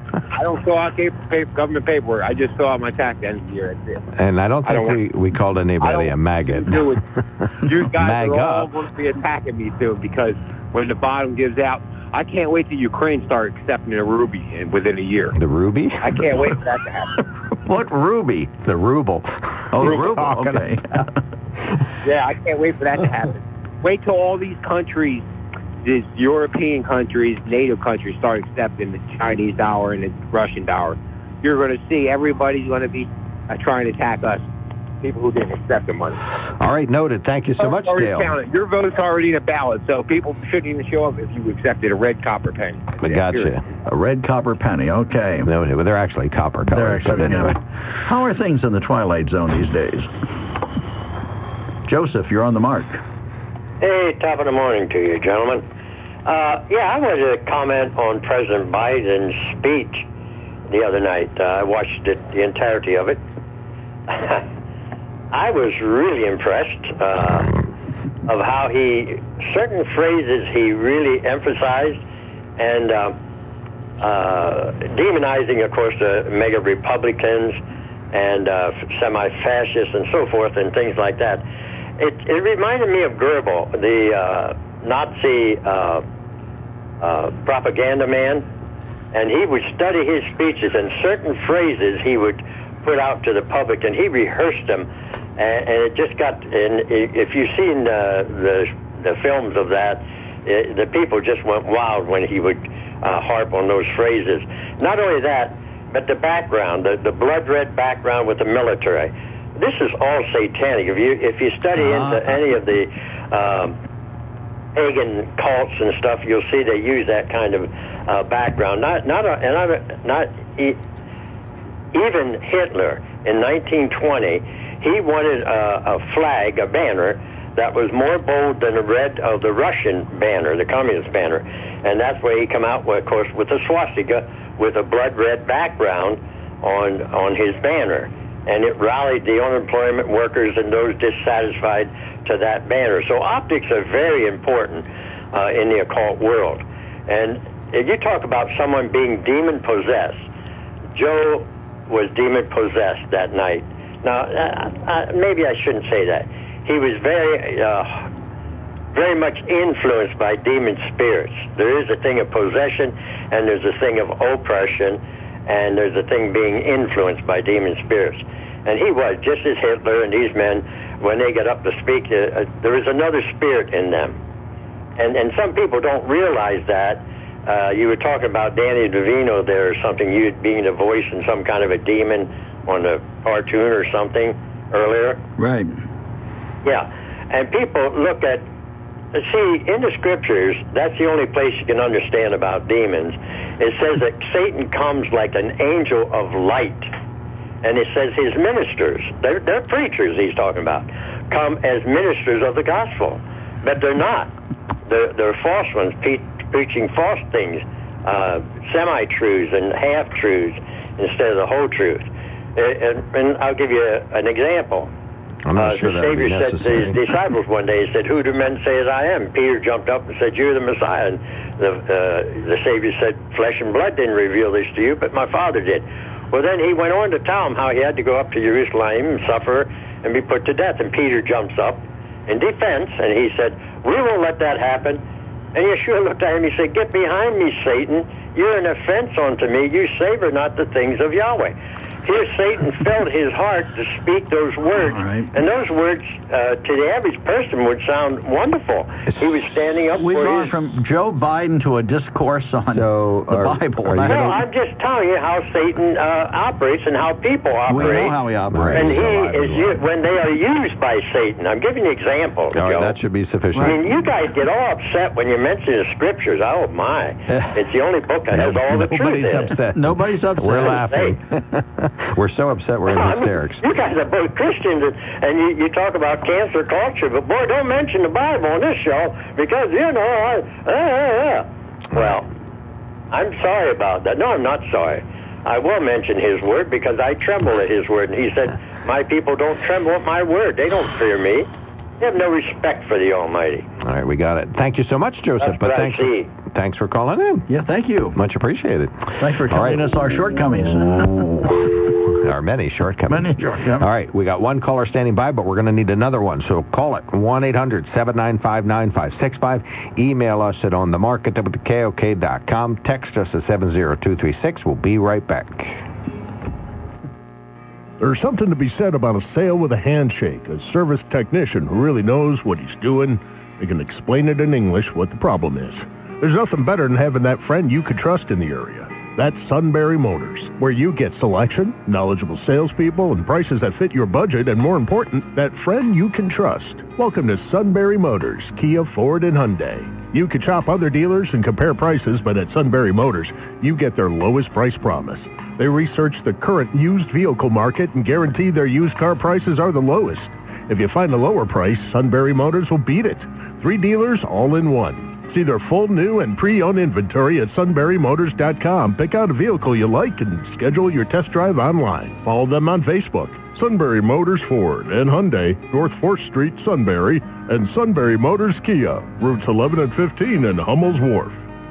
I don't fill out paper, government paperwork. I just fill out my tax end of the year. That's it. And I don't think I don't we, we called anybody a maggot. Do it. You guys are all Mag going to be attacking me too because when the bottom gives out, I can't wait till Ukraine start accepting the ruby in, within a year. The ruby? I can't wait for that to happen. What ruby? The ruble. Oh, the ruble. Okay. Yeah, I can't wait for that to happen. Wait till all these countries, these European countries, NATO countries, start accepting the Chinese dollar and the Russian dollar. You're going to see everybody's going to be uh, trying to attack us, people who didn't accept the money. All right, noted. Thank you so much, Dale. Counted. Your vote's already in a ballot, so people shouldn't even show up if you accepted a red copper penny. I gotcha. A red copper penny, okay. No, but they're actually copper colors. They're But anyway. How are things in the Twilight Zone these days? Joseph, you're on the mark. Hey, top of the morning to you, gentlemen. Uh, yeah, I wanted to comment on President Biden's speech the other night. Uh, I watched it, the entirety of it. I was really impressed uh, of how he, certain phrases he really emphasized, and uh, uh, demonizing, of course, the mega Republicans and uh, semi-fascists and so forth and things like that. It, it reminded me of Goebbels, the uh, Nazi uh, uh, propaganda man, and he would study his speeches, and certain phrases he would put out to the public, and he rehearsed them, and, and it just got, and if you've seen uh, the, the films of that, it, the people just went wild when he would uh, harp on those phrases. Not only that, but the background, the, the blood-red background with the military. This is all satanic. If you if you study uh-huh. into any of the um, pagan cults and stuff, you'll see they use that kind of uh, background. Not not a, and not e- even Hitler in nineteen twenty. He wanted a, a flag, a banner that was more bold than the red of the Russian banner, the communist banner, and that's where he come out, with, of course, with the swastika with a blood red background on on his banner, and it rallied the unemployment workers and those dissatisfied to that banner. So optics are very important uh, in the occult world. And if you talk about someone being demon-possessed, Joe was demon-possessed that night. Now, uh, uh, maybe I shouldn't say that. He was very, uh, very much influenced by demon spirits. There is a thing of possession, and there's a thing of oppression, and there's a thing being influenced by demon spirits. And he was, just as Hitler and these men, when they get up to speak, uh, uh, there is another spirit in them. And and some people don't realize that. Uh, you were talking about Danny DeVino there or something, you being the voice in some kind of a demon on a cartoon or something earlier. Right. Yeah. And people look at, see, in the scriptures, that's the only place you can understand about demons. It says that Satan comes like an angel of light. And it says his ministers, they're, they're preachers he's talking about, come as ministers of the gospel. But they're not. They're, they're false ones, pe- preaching false things, uh, semi-truths and half-truths instead of the whole truth. And, and I'll give you a, an example. I'm not uh, sure the that would be Savior said to necessary. his disciples one day, he said, "Who do men say that I am?" Peter jumped up and said, "You're the Messiah." And the, uh, the Savior said, "Flesh and blood didn't reveal this to you, but my Father did." Well, then he went on to tell him how he had to go up to Jerusalem and suffer and be put to death. And Peter jumps up in defense, and he said, "We won't let that happen." And Yeshua looked at him, he said, "Get behind me, Satan. You're an offense unto me. You savor not the things of Yahweh." Here Satan filled his heart to speak those words, right. and those words uh, to the average person would sound wonderful. He was standing up We've for gone his... from Joe Biden to a discourse on So, the are- Bible. are you No, gonna- I'm just telling you how Satan uh, operates and how people we operate. know how he operates. And he is u- when they are used by Satan. I'm giving you examples, All right, Joe. that should be sufficient. I mean, you guys get all upset when you mention the scriptures. Oh my! It's the only book that has all the truth Nobody's in it. upset. Nobody's upset. We're laughing. We're so upset we're in I mean, hysterics. you guys are both Christians, and, and you, you talk about cancer culture, but boy, don't mention the Bible on this show because you know. I, uh, uh, uh. Well, I'm sorry about that. No, I'm not sorry. I will mention His word because I tremble at His word, and He said, "My people don't tremble at my word. They don't fear me. They have no respect for the Almighty." All right, we got it. Thank you so much, Joseph. That's but what I thanks, see. For, thanks for calling in. Yeah, thank you. Much appreciated. Thanks for All telling right. us our shortcomings. There are many shortcomings. Many shortcomings. All right, we got one caller standing by, but we're going to need another one. So call it, one eight hundred seven nine five nine five six five. Email us at on the market at K O K dot com. Text us at seven zero two three six. We'll be right back. There's something to be said about a sale with a handshake, a service technician who really knows what he's doing. They can explain it in English what the problem is. There's nothing better than having that friend you could trust in the area. That's Sunbury Motors, where you get selection, knowledgeable salespeople, and prices that fit your budget, and more important, that friend you can trust. Welcome to Sunbury Motors, Kia, Ford, and Hyundai. You can shop other dealers and compare prices, but at Sunbury Motors, you get their lowest price promise. They research the current used vehicle market and guarantee their used car prices are the lowest. If you find a lower price, Sunbury Motors will beat it. Three dealers all in one. See their full new and pre-owned inventory at sunbury motors dot com. Pick out a vehicle you like and schedule your test drive online. Follow them on Facebook. Sunbury Motors Ford and Hyundai, North fourth Street, Sunbury, and Sunbury Motors Kia, routes eleven and fifteen in Hummel's Wharf.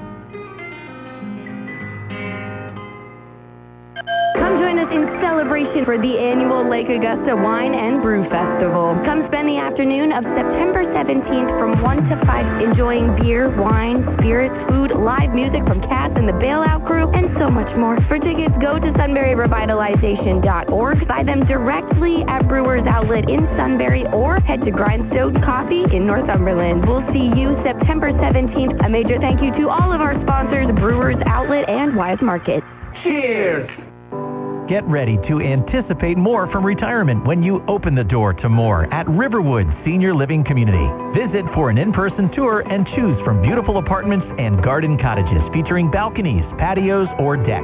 Come join us in celebration for the annual Lake Augusta Wine and Brew Festival. Come spend the afternoon of September seventeenth from one to five enjoying beer, wine, spirits, food, live music from Cass and the Bailout Crew, and so much more. For tickets, go to sunbury revitalization dot org. Buy them directly at Brewers Outlet in Sunbury or head to Grindstone Coffee in Northumberland. We'll see you September seventeenth. A major thank you to all of our sponsors, Brewers Outlet and Wise Market. Cheers! Get ready to anticipate more from retirement when you open the door to more at Riverwood Senior Living Community. Visit for an in-person tour and choose from beautiful apartments and garden cottages featuring balconies, patios, or decks.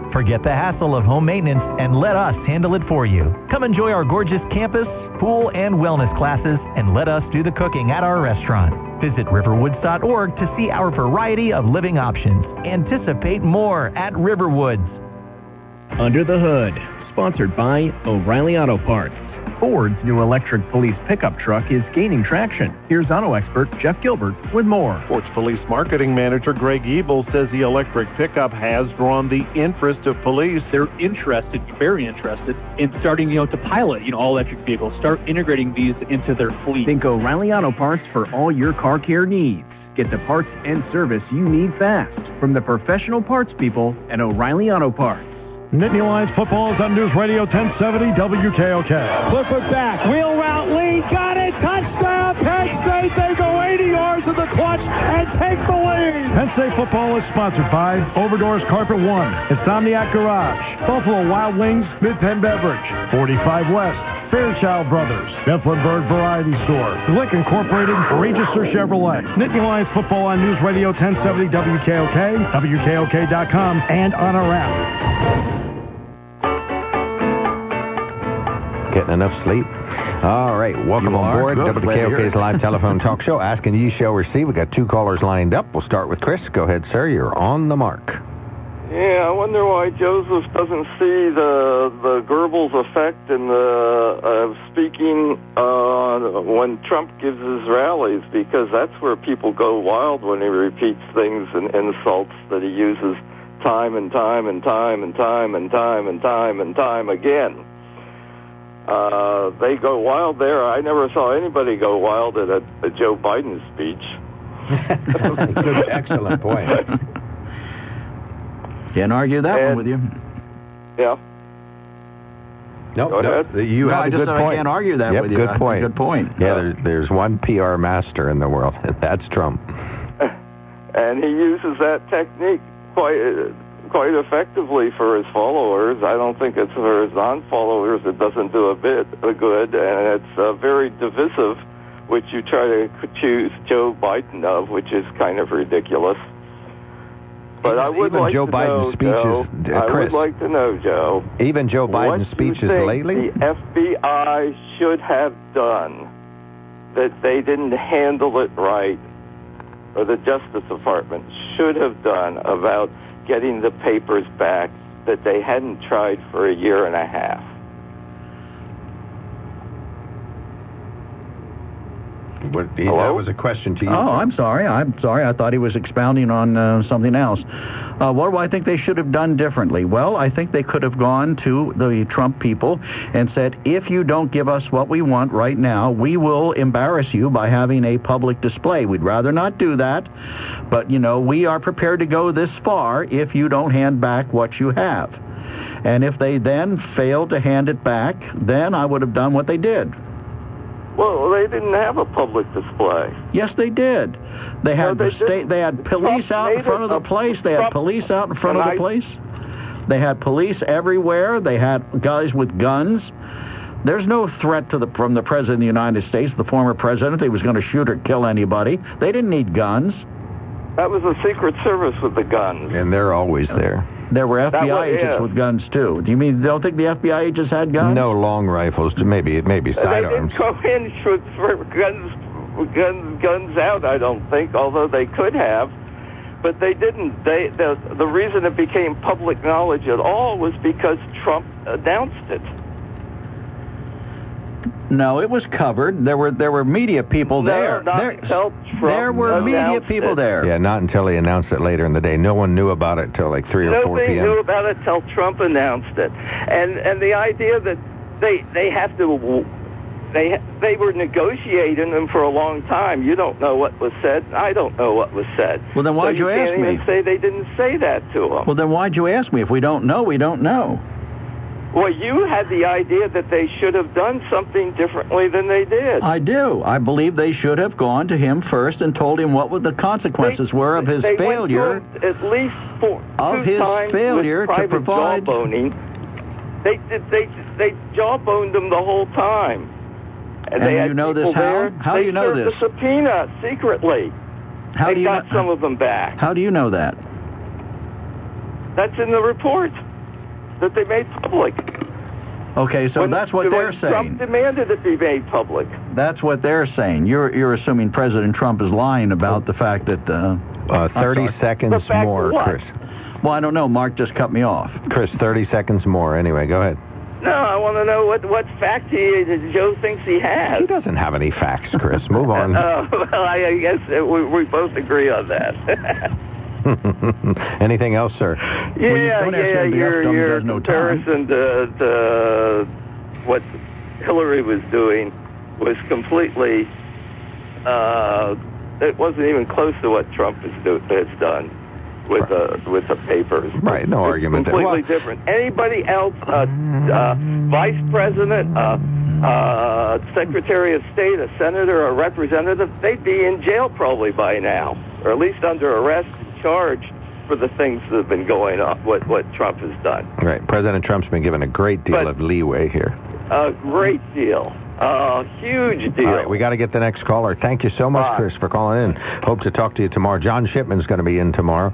Forget the hassle of home maintenance and let us handle it for you. Come enjoy our gorgeous campus, pool, and wellness classes, and let us do the cooking at our restaurant. Visit riverwoods dot org to see our variety of living options. Anticipate more at Riverwoods. Under the Hood, sponsored by O'Reilly Auto Parts. Ford's new electric police pickup truck is gaining traction. Here's auto expert Jeff Gilbert with more. Ford's police marketing manager Greg Ebel says the electric pickup has drawn the interest of police. They're interested, very interested, in starting, you know, to pilot, you know, all electric vehicles, start integrating these into their fleet. Think O'Reilly Auto Parts for all your car care needs. Get the parts and service you need fast from the professional parts people at O'Reilly Auto Parts. Nittany Lions football is on News Radio ten seventy W K O K. Clifford back, wheel route lead, got it, touchdown, Penn State, they go eighty yards to the clutch and take the lead. Penn State football is sponsored by Overdoor's Carpet One, Insomniac Garage, Buffalo Wild Wings, Mid-Penn Beverage, forty-five West, Fairchild Brothers, Mifflinburg Variety Store, Glick Incorporated, Register Chevrolet. Nittany Lions football on News Radio ten seventy W K O K, W K O K dot com, and on our app. Getting enough sleep? All right, welcome You on are? board. Good. W K O K's live telephone talk show. Asking You Shall Receive. We got two callers lined up. We'll start with Chris. Go ahead, sir. You're on the mark. Yeah, I wonder why Joseph doesn't see the the Goebbels effect in the uh, speaking uh, when Trump gives his rallies, because that's where people go wild when he repeats things and insults that he uses time and time and time and time and time and time and time again. Uh, they go wild there. I never saw anybody go wild at a, a Joe Biden speech. Good, excellent point. Can't argue that And- one with you. Yeah. No, Go no, ahead. you No, have I a just good said I point. can't argue that Yep, with you. Good That's a point. good point. Yeah, there's, there's one P R master in the world, and that's Trump. And he uses that technique quite uh, quite effectively for his followers. I don't think it's for his non-followers. It doesn't do a bit of good, and it's uh, very divisive, which you try to choose Joe Biden of, which is kind of ridiculous. But I would even like Joe to Biden's know, speeches, Joe, uh, I Chris. would like to know, Joe, Even Joe Biden's what speeches you think lately? the F B I should have done that they didn't handle it right, or the Justice Department should have done about getting the papers back that they hadn't tried for a year and a half. What, that Hello? was a question to you. Oh, I'm sorry. I'm sorry. I thought he was expounding on uh, something else. Uh, what do I think they should have done differently? Well, I think they could have gone to the Trump people and said, if you don't give us what we want right now, we will embarrass you by having a public display. We'd rather not do that, but, you know, we are prepared to go this far if you don't hand back what you have. And if they then failed to hand it back, then I would have done what they did. Well, they didn't have a public display. Yes, they did. They had No, they the state. They had police Trump out in made front it of the a- place. They had Trump- police out in front of and the I- place. They had police everywhere. They had guys with guns. There's no threat to the from the president of the United States, the former president. He was going to shoot or kill anybody. They didn't need guns. That was the Secret Service with the guns. And they're always there. There were F B I That was- agents yeah. with guns too. Do you mean don't think the F B I agents had guns? No long rifles, maybe maybe They sidearms. didn't go in with for guns, guns, guns out. I don't think, although they could have, but they didn't. They the the reason it became public knowledge at all was because Trump announced it. No, it was covered. There were there were media people No, there. not there, until Trump there were media announced people it. there. Yeah, not until he announced it later in the day. No one knew about it till like three or four Nobody p.m. knew about it till Trump announced it, and and the idea that they they have to they they were negotiating them for a long time. You don't know what was said. I don't know what was said. Well, then why'd so you you can't ask even me? say they didn't say that to him. Well, then why'd you ask me? If we don't know, we don't know. Well, you had the idea that they should have done something differently than they did. I do. I believe they should have gone to him first and told him what the consequences were of his they failure. went to him at least four, Of two his times failure with to private provide- jawboning. They did. They they jawboned him the whole time. And they you had know this people how? there. How do They you know served this? a subpoena secretly. How they do you got know- some of them back. How do you know that? That's in the report. that they made public. Okay, so When- that's what when they're Trump saying. demanded it be made public. That's what they're saying. You're you're assuming President Trump is lying about the fact that... Uh, Uh, thirty I'm sorry. seconds The fact more, of what? Chris. Well, I don't know. Mark just cut me off. Chris, thirty seconds more. Anyway, go ahead. No, I want to know what, what fact he, Joe thinks he has. He doesn't have any facts, Chris. Move on. Uh, well, I, I guess uh, we, we both agree on that. Anything else, sir? Yeah, don't ask yeah, anybody else, your, dummy your does no time. comparison to, to what Hillary was doing was completely, uh, it wasn't even close to what Trump has, do, has done with the with the papers. Right, no It's argument there. completely Well- different. Anybody else, uh, uh, vice president, uh, uh, secretary of state, a senator, a representative, they'd be in jail probably by now, or at least under arrest and charged for the things that have been going on, what, what Trump has done. Right. President Trump's been given a great deal But- of leeway here. A great deal. A huge deal. All right, we got to get the next caller. Thank you so much, Chris, for calling in. Hope to talk to you tomorrow. John Shipman's going to be in tomorrow,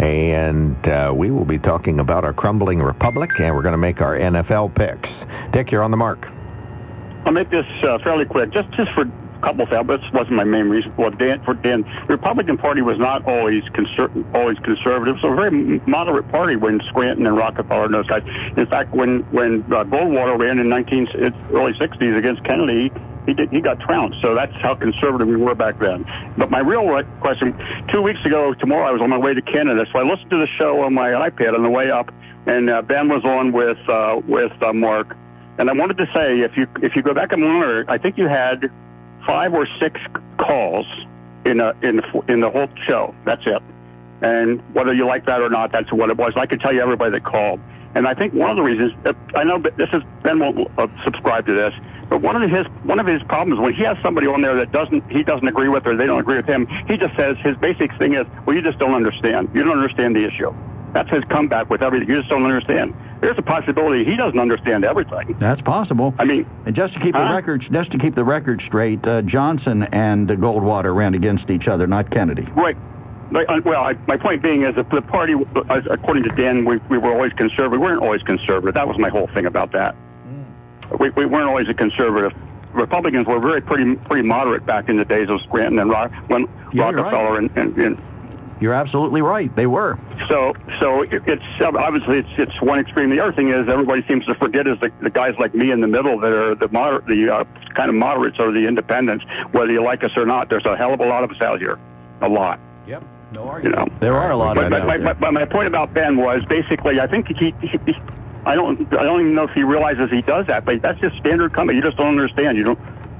and uh, we will be talking about our crumbling republic, and we're going to make our N F L picks. Dick, you're on the mark. I'll make this uh, fairly quick, just just for a couple of things. This wasn't my main reason. Well, Dan, for Dan, the Republican Party was not always conser- always conservative. So a very moderate party when Scranton and Rockefeller and those guys. In fact, when when uh, Goldwater ran in nineteen early sixties against Kennedy, he did, he got trounced. So that's how conservative we were back then. But my real question: two weeks ago, tomorrow, I was on my way to Canada, so I listened to the show on my iPad on the way up, and uh, Ben was on with uh, with uh, Mark. And I wanted to say, if you if you go back and monitor, I think you had five or six calls in a, in the, in the whole show. That's it. And whether you like that or not, that's what it was. I could tell you everybody that called. And I think one of the reasons, I know this is Ben won't uh, subscribe to this, but one of his one of his problems when he has somebody on there that doesn't he doesn't agree with or they don't agree with him, he just says his basic thing is, well, you just don't understand. You don't understand the issue. That's his comeback with everything. You just don't understand. There's a possibility he doesn't understand everything. That's possible. I mean, and just to keep huh? the record, just to keep the record straight, uh, Johnson and uh, Goldwater ran against each other, not Kennedy. Right. Like, uh, well, I, my point being is that the party, uh, according to Dan, we, we were always conservative. We weren't always conservative. That was my whole thing about that. Mm. We, we weren't always a conservative. Republicans were very pretty pretty moderate back in the days of Scranton and Rock, when Yeah, you're Rockefeller right. and, and, and You're absolutely right. They were. So, so it, it's uh, obviously it's it's one extreme. The other thing is everybody seems to forget is the, the guys like me in the middle that are the moderate, the uh, kind of moderates or the independents. Whether you like us or not, there's a hell of a lot of us out here, a lot. Yep. No You argument. know, There are a lot but, of but, us my, out my, there. but my point about Ben was basically I think he, he, he I don't I don't even know if he realizes he does that, but that's just standard coming. You just don't understand. You don't.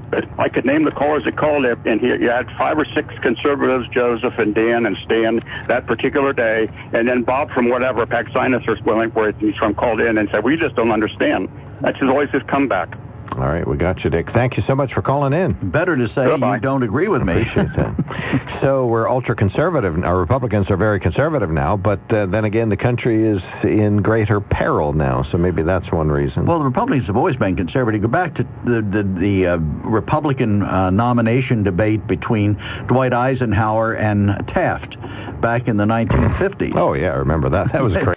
I could name the callers that called it, and he, you had five or six conservatives, Joseph and Dan and Stan, that particular day, and then Bob from whatever, Paxinas or where he's from, called in and said, we just don't understand. That's his, always his comeback. All right, we got you, Dick. Thank you so much for calling in. Better to say Bye-bye. you don't agree with me. Appreciate that. So we're ultra-conservative. Our Republicans are very conservative now, but uh, then again, the country is in greater peril now, so maybe that's one reason. Well, the Republicans have always been conservative. Go back to the the, the uh, Republican uh, nomination debate between Dwight Eisenhower and Taft back in the nineteen fifties. Oh, yeah, I remember that. That was great.